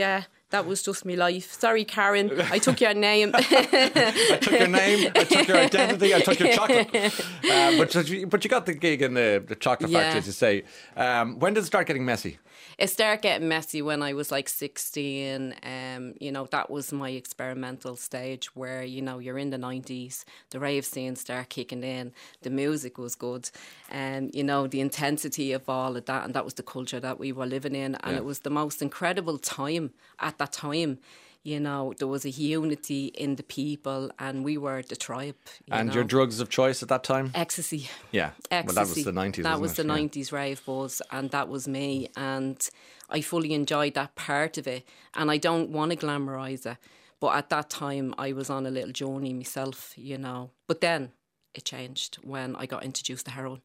that was just my life. Sorry, Karen, I took your name. I took your name, I took your identity, I took your chocolate. Uh, but, but you got the gig in the, the chocolate yeah. factory, as you say. Um, when did it start getting messy? It started getting messy when I was like sixteen. Um, you know, that was my experimental stage where, you know, you're in the nineties, the rave scene started kicking in, the music was good, and, you know, the intensity of all of that, and that was the culture that we were living in, and yeah. it was the most incredible time at that time. You know, there was a unity in the people and we were the tribe. You and know. Your drugs of choice at that time? Ecstasy. Yeah. Ecstasy. Well, that was the nineties, That wasn't was it? the yeah. nineties rave buzz, and that was me. And I fully enjoyed that part of it. And I don't want to glamorise it. But at that time, I was on a little journey myself, you know. But then it changed when I got introduced to heroin.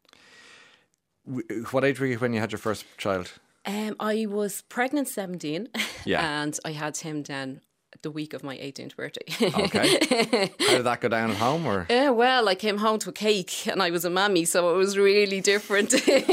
What age were you when you had your first child? Um, I was pregnant seventeen. Yeah. And I had him then the week of my eighteenth birthday. Okay. How did that go down at home? Or? Yeah, well, I came home to a cake and I was a mammy, so it was really different.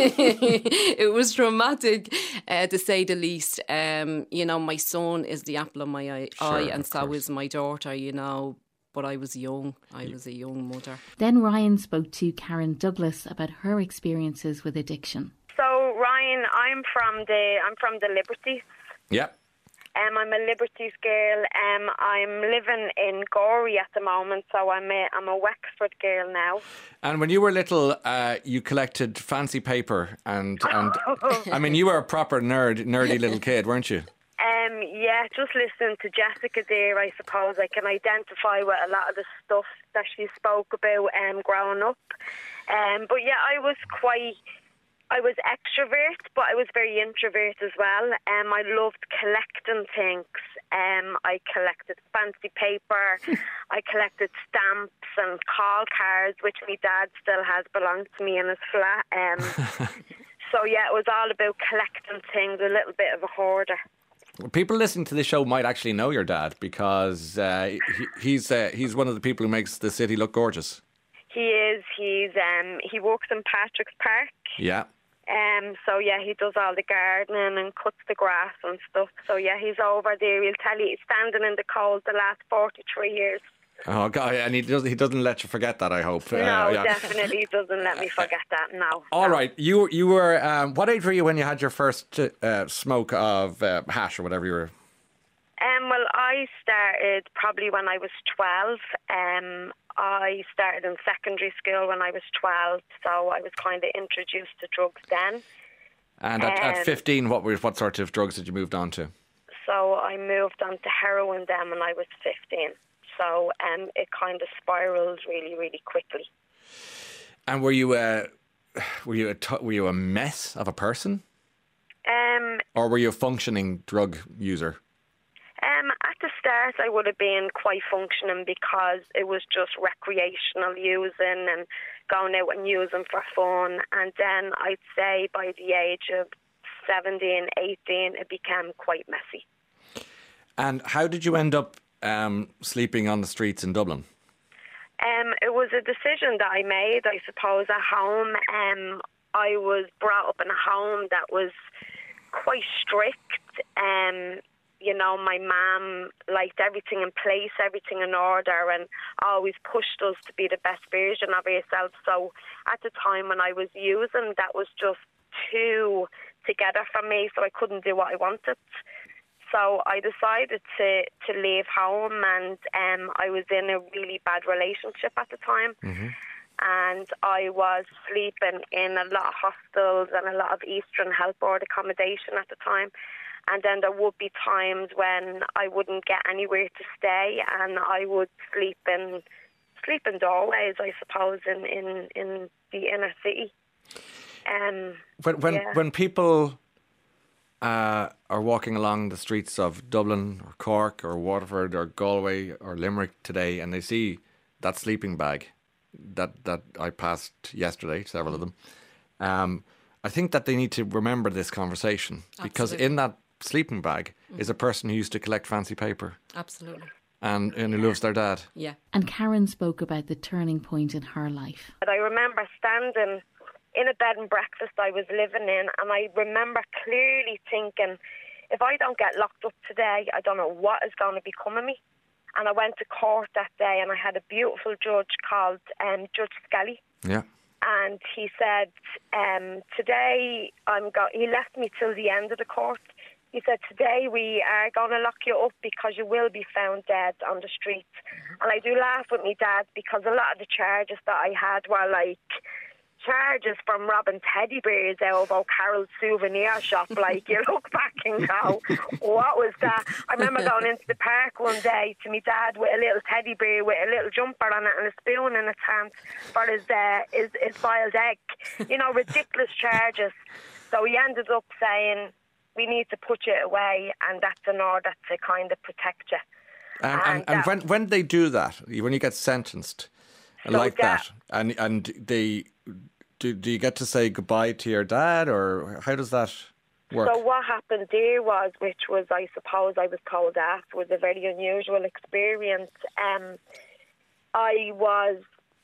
It was dramatic, uh, to say the least. Um, you know, my son is the apple of my eye, Sure, eye and so course. is my daughter, you know. But I was young. I was a young mother. Then Ryan spoke to Karen Douglas about her experiences with addiction. So, Ryan, I'm from the I'm from the Liberties. Yeah. Um, I'm a Liberties girl. Um, I'm living in Gorey at the moment, so I'm a I'm a Wexford girl now. And when you were little, uh, you collected fancy paper, and and I mean, you were a proper nerd, nerdy little kid, weren't you? Um, yeah, just listening to Jessica there, I suppose I can identify with a lot of the stuff that she spoke about um, growing up. Um, but yeah, I was quite, I was extrovert, but I was very introvert as well. Um, I loved collecting things. Um, I collected fancy paper. I collected stamps and call cards, which my dad still has belonged to me in his flat. Um, so yeah, it was all about collecting things, a little bit of a hoarder. People listening to this show might actually know your dad because uh, he, he's uh, he's one of the people who makes the city look gorgeous. He is. He's um he works in Patrick's Park. Yeah. Um. So yeah, he does all the gardening and cuts the grass and stuff. So yeah, he's over there. He'll tell you he's standing in the cold the last forty-three years. Oh God! And he does. He doesn't let you forget that. I hope. No, uh, yeah. definitely doesn't let me forget that. No. All no. right. You you were. Um, what age were you when you had your first uh, smoke of uh, hash or whatever you were? Um. Well, I started probably when I was twelve. Um. I started in secondary school when I was twelve, so I was kind of introduced to drugs then. And at, um, at fifteen, what were what sort of drugs did you move on to? So I moved on to heroin then when I was fifteen. So um, it kind of spiraled really, really quickly. And were you a were you a t- were you a mess of a person? Um, or were you a functioning drug user? Um, at the start, I would have been quite functioning because it was just recreational using and going out and using for fun. And then I'd say by the age of seventeen, eighteen, it became quite messy. And how did you end up um, sleeping on the streets in Dublin? Um, it was a decision that I made, I suppose, at home. Um, I was brought up in a home that was quite strict. Um, you know, my mum liked everything in place, everything in order, and always pushed us to be the best version of ourselves. So at the time when I was using, that was just too together for me, so I couldn't do what I wanted. So I decided to, to leave home, and um, I was in a really bad relationship at the time. Mm-hmm. And I was sleeping in a lot of hostels and a lot of Eastern Health Board accommodation at the time. And then there would be times when I wouldn't get anywhere to stay, and I would sleep in sleep in doorways, I suppose, in, in, in the inner city. Um, when when, yeah. when people uh, are walking along the streets of Dublin or Cork or Waterford or Galway or Limerick today, and they see that sleeping bag that that I passed yesterday, several of them, um, I think that they need to remember this conversation. Absolutely. Because in that sleeping bag mm. is a person who used to collect fancy paper. Absolutely. And, and who loves their dad. Yeah. And Karen spoke about the turning point in her life. But I remember standing in a bed and breakfast I was living in, and I remember clearly thinking, if I don't get locked up today, I don't know what is going to become of me. And I went to court that day, and I had a beautiful judge called um, Judge Skelly. Yeah. And he said, um, today, I'm go- he left me till the end of the court. He said, today we are going to lock you up because you will be found dead on the street. Mm-hmm. And I do laugh with my dad because a lot of the charges that I had were like charges from robbing teddy bears out of O'Carroll's souvenir shop. Like, you look back and go, what was that? I remember going into the park one day to my dad with a little teddy bear with a little jumper on it and a spoon in his hand for his, uh, his, his boiled egg. You know, ridiculous charges. So he ended up saying, we need to put you away, and that's in order to kind of protect you. And, and, and, and when when they do that, when you get sentenced so like that, that, and and they do, do you get to say goodbye to your dad, or how does that work? So what happened there was, which was, I suppose, I was told after, was a very unusual experience. Um, I was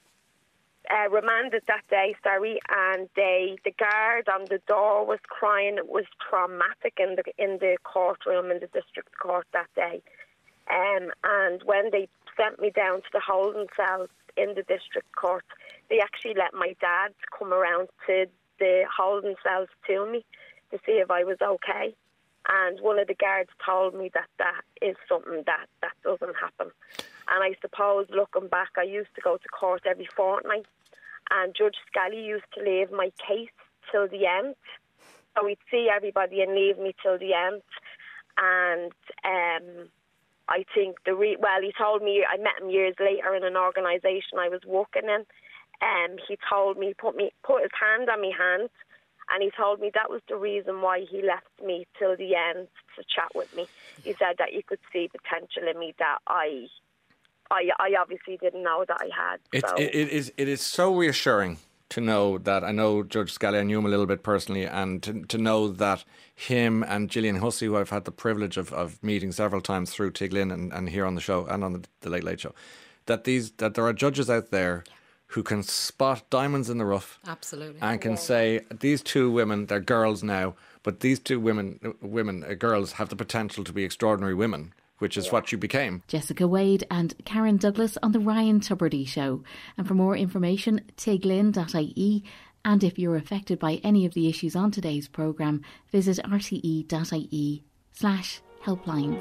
Uh, remanded that day, sorry, and they, the guard on the door was crying. It was traumatic in the in the courtroom in the district court that day. Um, and when they sent me down to the holding cells in the district court, they actually let my dad come around to the holding cells to me to see if I was okay. And one of the guards told me that that is something that, that doesn't happen. And I suppose, looking back, I used to go to court every fortnight, and Judge Scully used to leave my case till the end. So he'd see everybody and leave me till the end. And um, I think the re- well, he told me, I met him years later in an organisation I was working in. Um, he told me, put me, put his hand on my hand, and he told me that was the reason why he left me till the end to chat with me. He said that he could see potential in me that I. I, I obviously didn't know that I had. So. It, it, is, it is so reassuring to know that, I know Judge Scully, I knew him a little bit personally, and to, to know that him and Gillian Hussey, who I've had the privilege of, of meeting several times through Tiglin and, and here on the show and on the, the Late Late Show, that these that there are judges out there who can spot diamonds in the rough. Absolutely. And can yeah. say, these two women, they're girls now, but these two women, women uh, girls have the potential to be extraordinary women, which is yeah. what you became. Jessica Wade and Karen Douglas on the Ryan Tubridy Show. And for more information, tiglin dot I E. And if you're affected by any of the issues on today's programme, visit r t e dot I E slash helplines.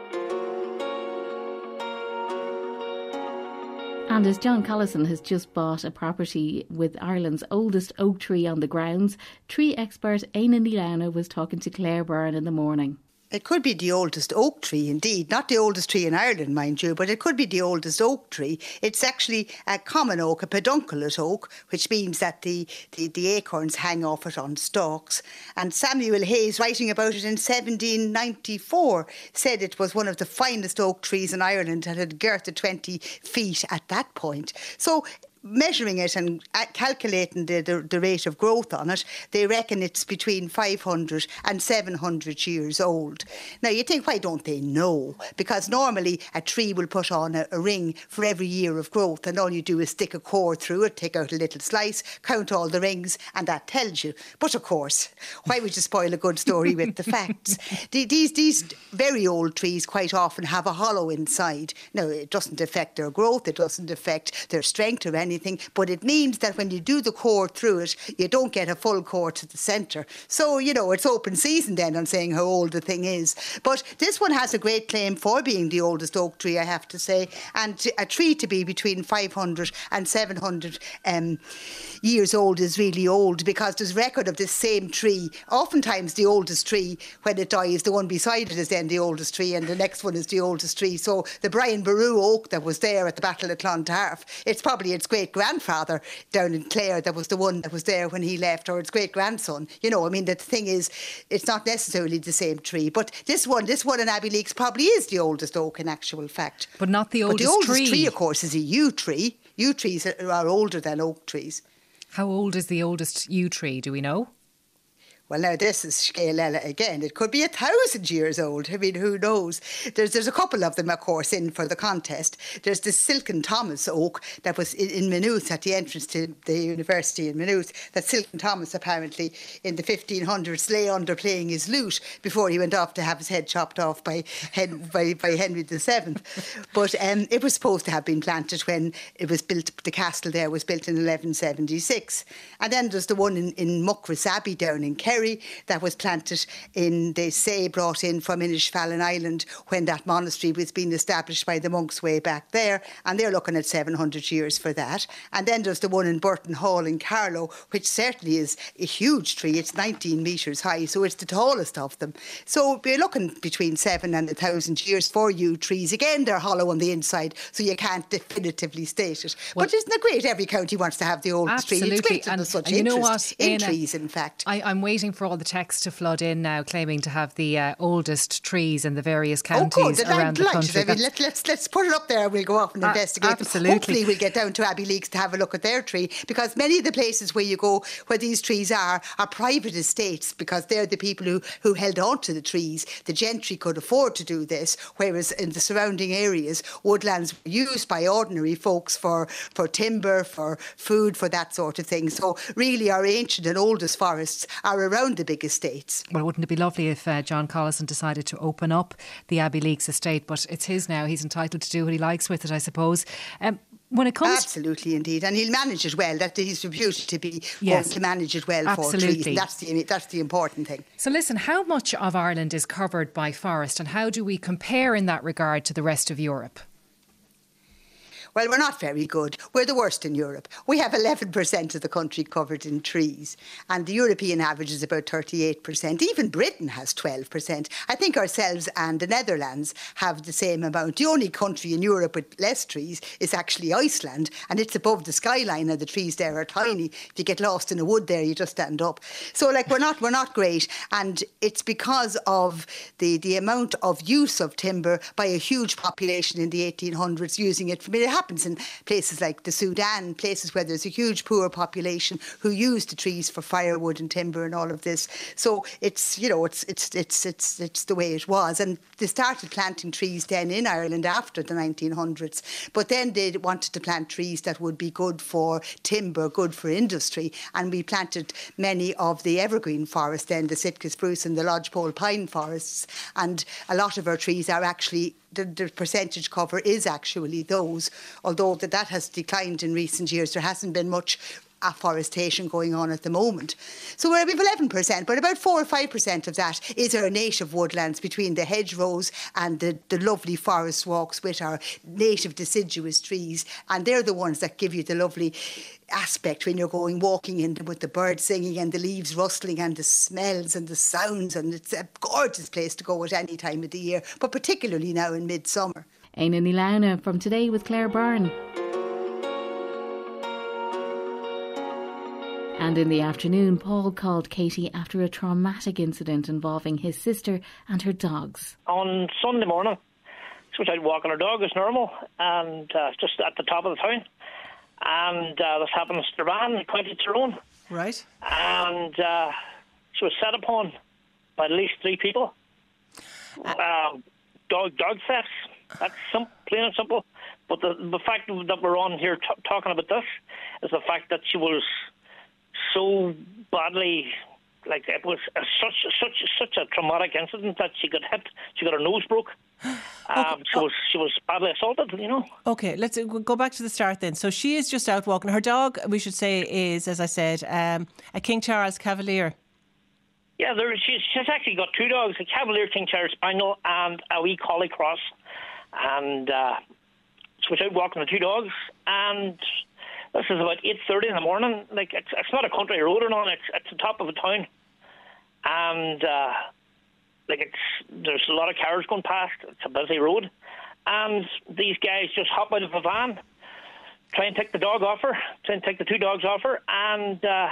And as John Collison has just bought a property with Ireland's oldest oak tree on the grounds, tree expert Éanna Ní Lamhna was talking to Claire Byrne in the morning. It could be the oldest oak tree indeed, not the oldest tree in Ireland, mind you, but it could be the oldest oak tree. It's actually a common oak, a pedunculate oak, which means that the, the, the acorns hang off it on stalks. And Samuel Hayes, writing about it in seventeen ninety-four, said it was one of the finest oak trees in Ireland and had a girth of twenty feet at that point. So measuring it and calculating the, the, the rate of growth on it, they reckon it's between five hundred and seven hundred years old. Now, you think, why don't they know? Because normally a tree will put on a, a ring for every year of growth, and all you do is stick a cord through it, take out a little slice, count all the rings, and that tells you. But of course, why would you spoil a good story with the facts? The, these, these very old trees quite often have a hollow inside. Now, it doesn't affect their growth, it doesn't affect their strength or anything. Anything, but it means that when you do the cord through it, you don't get a full cord to the centre. So, you know, it's open season then on saying how old the thing is. But this one has a great claim for being the oldest oak tree, I have to say, and a tree to be between five hundred and seven hundred um, years old is really old, because there's record of this same tree. Oftentimes the oldest tree, when it dies, the one beside it is then the oldest tree, and the next one is the oldest tree. So the Brian Boru oak that was there at the Battle of Clontarf, it's probably its great grandfather down in Clare that was the one that was there when he left, or its great grandson. You know, I mean, the thing is, it's not necessarily the same tree, but this one, this one in Abbeyleix probably is the oldest oak in actual fact. But not the oldest tree. But the oldest tree. tree, of course, is a yew tree. Yew trees are older than oak trees. How old is the oldest yew tree? Do we know? Well, now this is Scalella again. It could be a thousand years old. I mean, who knows? There's there's a couple of them, of course, in for the contest. There's the Silken Thomas oak that was in, in Maynooth at the entrance to the university in Maynooth. That Silken Thomas apparently in the fifteen hundreds lay under playing his lute before he went off to have his head chopped off by Hen- by, by Henry the Seventh. But um, it was supposed to have been planted when it was built. The castle there was built in eleven seventy-six. And then there's the one in, in Muckross Abbey down in Kerry that was planted in, they say, brought in from Inishfallen Island when that monastery was being established by the monks way back there, and they're looking at seven hundred years for that. And then there's the one in Burton Hall in Carlow, which certainly is a huge tree. It's nineteen metres high, so it's the tallest of them. So we're looking between seven and a thousand years for yew trees. Again, they're hollow on the inside, so you can't definitively state it. Well, but isn't it great? Every county wants to have the oldest tree. It's great that there's such and you know interest what, in Éanna, trees, in fact. I, I'm waiting for all the texts to flood in now, claiming to have the uh, oldest trees in the various counties oh, around the country. I mean, let, let's let's put it up there. We'll go off and uh, investigate absolutely. them. Hopefully, we'll get down to Abbeyleix to have a look at their tree, because many of the places where you go, where these trees are, are private estates, because they're the people who, who held on to the trees. The gentry could afford to do this, whereas in the surrounding areas, woodlands were used by ordinary folks for, for timber, for food, for that sort of thing. So really, our ancient and oldest forests are around the big estates. Well, wouldn't it be lovely if uh, John Collison decided to open up the Abbeyleix estate? But it's his now. He's entitled to do what he likes with it, I suppose. Um, when it comes absolutely, indeed, and he'll manage it well. That he's reputed to be yes, going to manage it well absolutely. for trees. And that's the that's the important thing. So, listen, how much of Ireland is covered by forest, and how do we compare in that regard to the rest of Europe? Well, we're not very good. We're the worst in Europe. We have eleven percent of the country covered in trees, and the European average is about thirty-eight percent. Even Britain has twelve percent. I think ourselves and the Netherlands have the same amount. The only country in Europe with less trees is actually Iceland, and it's above the skyline, and the trees there are tiny. If you get lost in a wood there, you just stand up. So, like, we're not we're not great, and it's because of the, the amount of use of timber by a huge population in the eighteen hundreds using it. I mean, it happens in places like the Sudan, places where there's a huge poor population who use the trees for firewood and timber and all of this. So it's, you know, it's it's it's it's it's the way it was. And they started planting trees then in Ireland after the nineteen hundreds. But then they wanted to plant trees that would be good for timber, good for industry. And we planted many of the evergreen forests then, the Sitka spruce and the lodgepole pine forests. And a lot of our trees are actually The, the percentage cover is actually those, although that, that has declined in recent years. There hasn't been much afforestation going on at the moment. So we have eleven percent, but about four or five percent of that is our native woodlands between the hedgerows and the, the lovely forest walks with our native deciduous trees. And they're the ones that give you the lovely aspect when you're going walking in them with the birds singing and the leaves rustling and the smells and the sounds, and it's a gorgeous place to go at any time of the year, but particularly now in midsummer. Éanna Ní Lamhna from Today with Claire Byrne. And in the afternoon, Paul called Katie after a traumatic incident involving his sister and her dogs. On Sunday morning, she was out walking her dog as normal, and uh, just at the top of the town. And uh, this happened in Strabane, County Tyrone. Right. And uh, she was set upon by at least three people. Uh, dog dog thefts. That's sim- plain and simple. But the, the fact that we're on here t- talking about this is the fact that she was so badly, like, it was a, such such such a traumatic incident that she got hit. She got her nose broke. Um, okay. She was she was badly assaulted, you know. Okay, let's go back to the start then. So she is just out walking. Her dog, we should say, is, as I said, um, a King Charles Cavalier. Yeah, there, she's, she's actually got two dogs, a Cavalier King Charles Spaniel and a wee Collie Cross. And uh, she was out walking the two dogs, and this is about eight thirty in the morning. Like, it's, it's not a country road or nothing, it's, it's the top of a town. And... Uh, Like it's, there's a lot of cars going past. It's a busy road, and these guys just hop out of a van, try and take the dog off her, try and take the two dogs off her, and uh,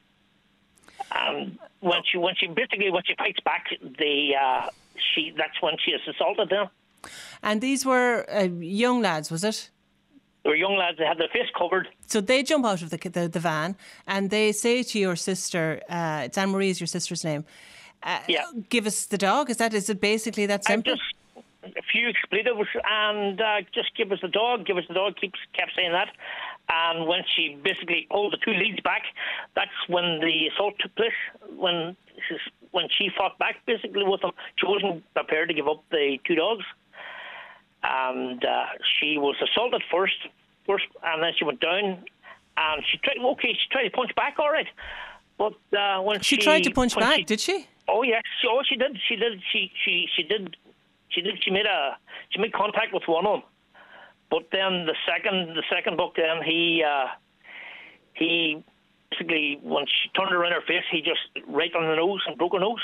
and when she when she basically when she fights back, the uh, she that's when she is assaulted them. And these were uh, young lads, was it? They were young lads. They had their face covered. So they jump out of the the, the van and they say to your sister, uh, it's Anne Marie is your sister's name. Uh, yeah. Give us the dog. Is that is it basically that simple? Just a few expletives and uh, just give us the dog. Give us the dog. Keeps kept saying that. And when she basically pulled the two leads back, that's when the assault took place. When when she fought back basically with them, she wasn't prepared to give up the two dogs. And uh, she was assaulted first, first, and then she went down. And she tried. Okay, she tried to punch back, all right. But uh, when she, she tried to punch back, she, did she? Oh yes, she, oh she did. She did. She she she did. She did. She made a. She made contact with one of them. But then the second, the second buck, then he, uh, he basically, when she turned around her face, he just right on the nose and broke her nose.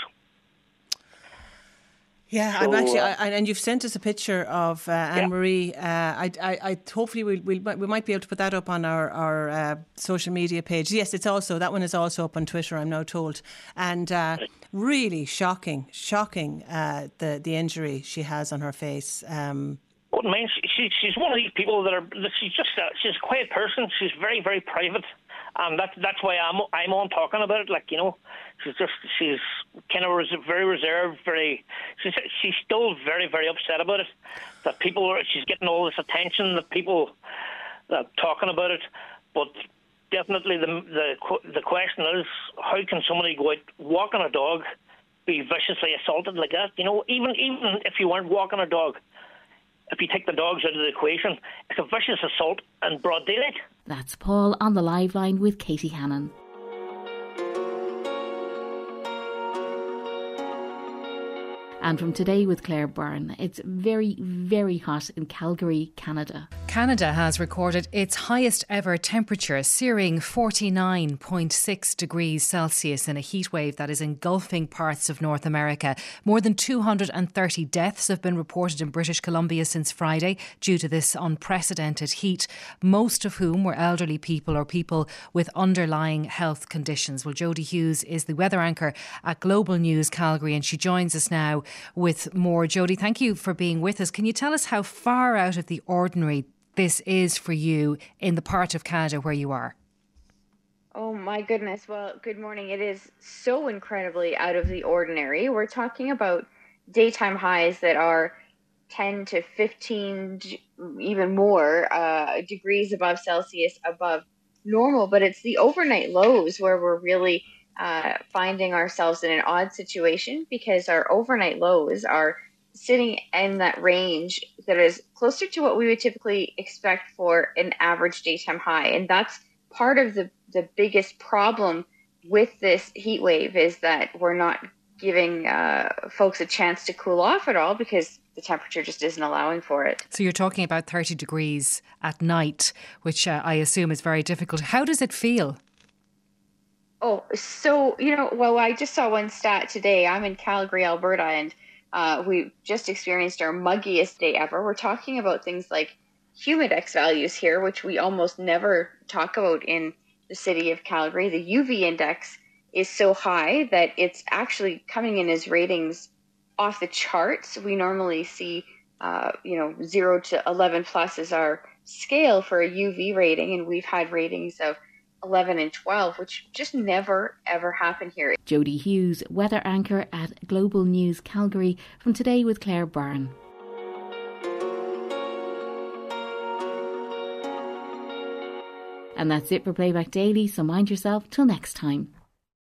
Yeah, so, I'm actually, uh, I, and you've sent us a picture of uh, Anne yeah. Marie. Uh, I, I, I, hopefully we'll, we'll, we might be able to put that up on our our uh, social media page. Yes, it's also that one is also up on Twitter, I'm now told, and uh, really shocking, shocking uh, the the injury she has on her face. Um, What means she, she's one of these people that are. She's just a, she's a quiet person. She's very very private, and that's that's why I'm I'm on talking about it. Like you know, she's just she's kind of res- very reserved. Very she's she's still very very upset about it. That people are she's getting all this attention. That people that talking about it, but definitely the the the question is how can somebody go out walking a dog, be viciously assaulted like that? You know, even even if you weren't walking a dog. If you take the dogs out of the equation, it's a vicious assault in broad daylight. That's Paul on the live line with Katie Hannon. And from Today with Claire Byrne, it's very, very hot in Calgary, Canada. Canada has recorded its highest ever temperature, searing forty-nine point six degrees Celsius in a heatwave that is engulfing parts of North America. More than two hundred thirty deaths have been reported in British Columbia since Friday due to this unprecedented heat, most of whom were elderly people or people with underlying health conditions. Well, Jodie Hughes is the weather anchor at Global News Calgary and she joins us now with more. Jodie, thank you for being with us. Can you tell us how far out of the ordinary this is for you in the part of Canada where you are? Oh my goodness. Well, good morning. It is so incredibly out of the ordinary. We're talking about daytime highs that are ten to fifteen, even more uh, degrees above Celsius above normal. But it's the overnight lows where we're really uh, finding ourselves in an odd situation because our overnight lows are sitting in that range that is closer to what we would typically expect for an average daytime high. And that's part of the, the biggest problem with this heat wave is that we're not giving uh, folks a chance to cool off at all because the temperature just isn't allowing for it. So you're talking about thirty degrees at night, which uh, I assume is very difficult. How does it feel? Oh, so, you know, well, I just saw one stat today. I'm in Calgary, Alberta, and uh, we just experienced our muggiest day ever. We're talking about things like humidex values here, which we almost never talk about in the city of Calgary. The U V index is so high that it's actually coming in as ratings off the charts. We normally see, uh, you know, zero to eleven plus is our scale for a U V rating, and we've had ratings of eleven and twelve, which just never, ever happen here. Jodie Hughes, weather anchor at Global News Calgary, from Today with Claire Byrne. And that's it for Playback Daily, so mind yourself till next time.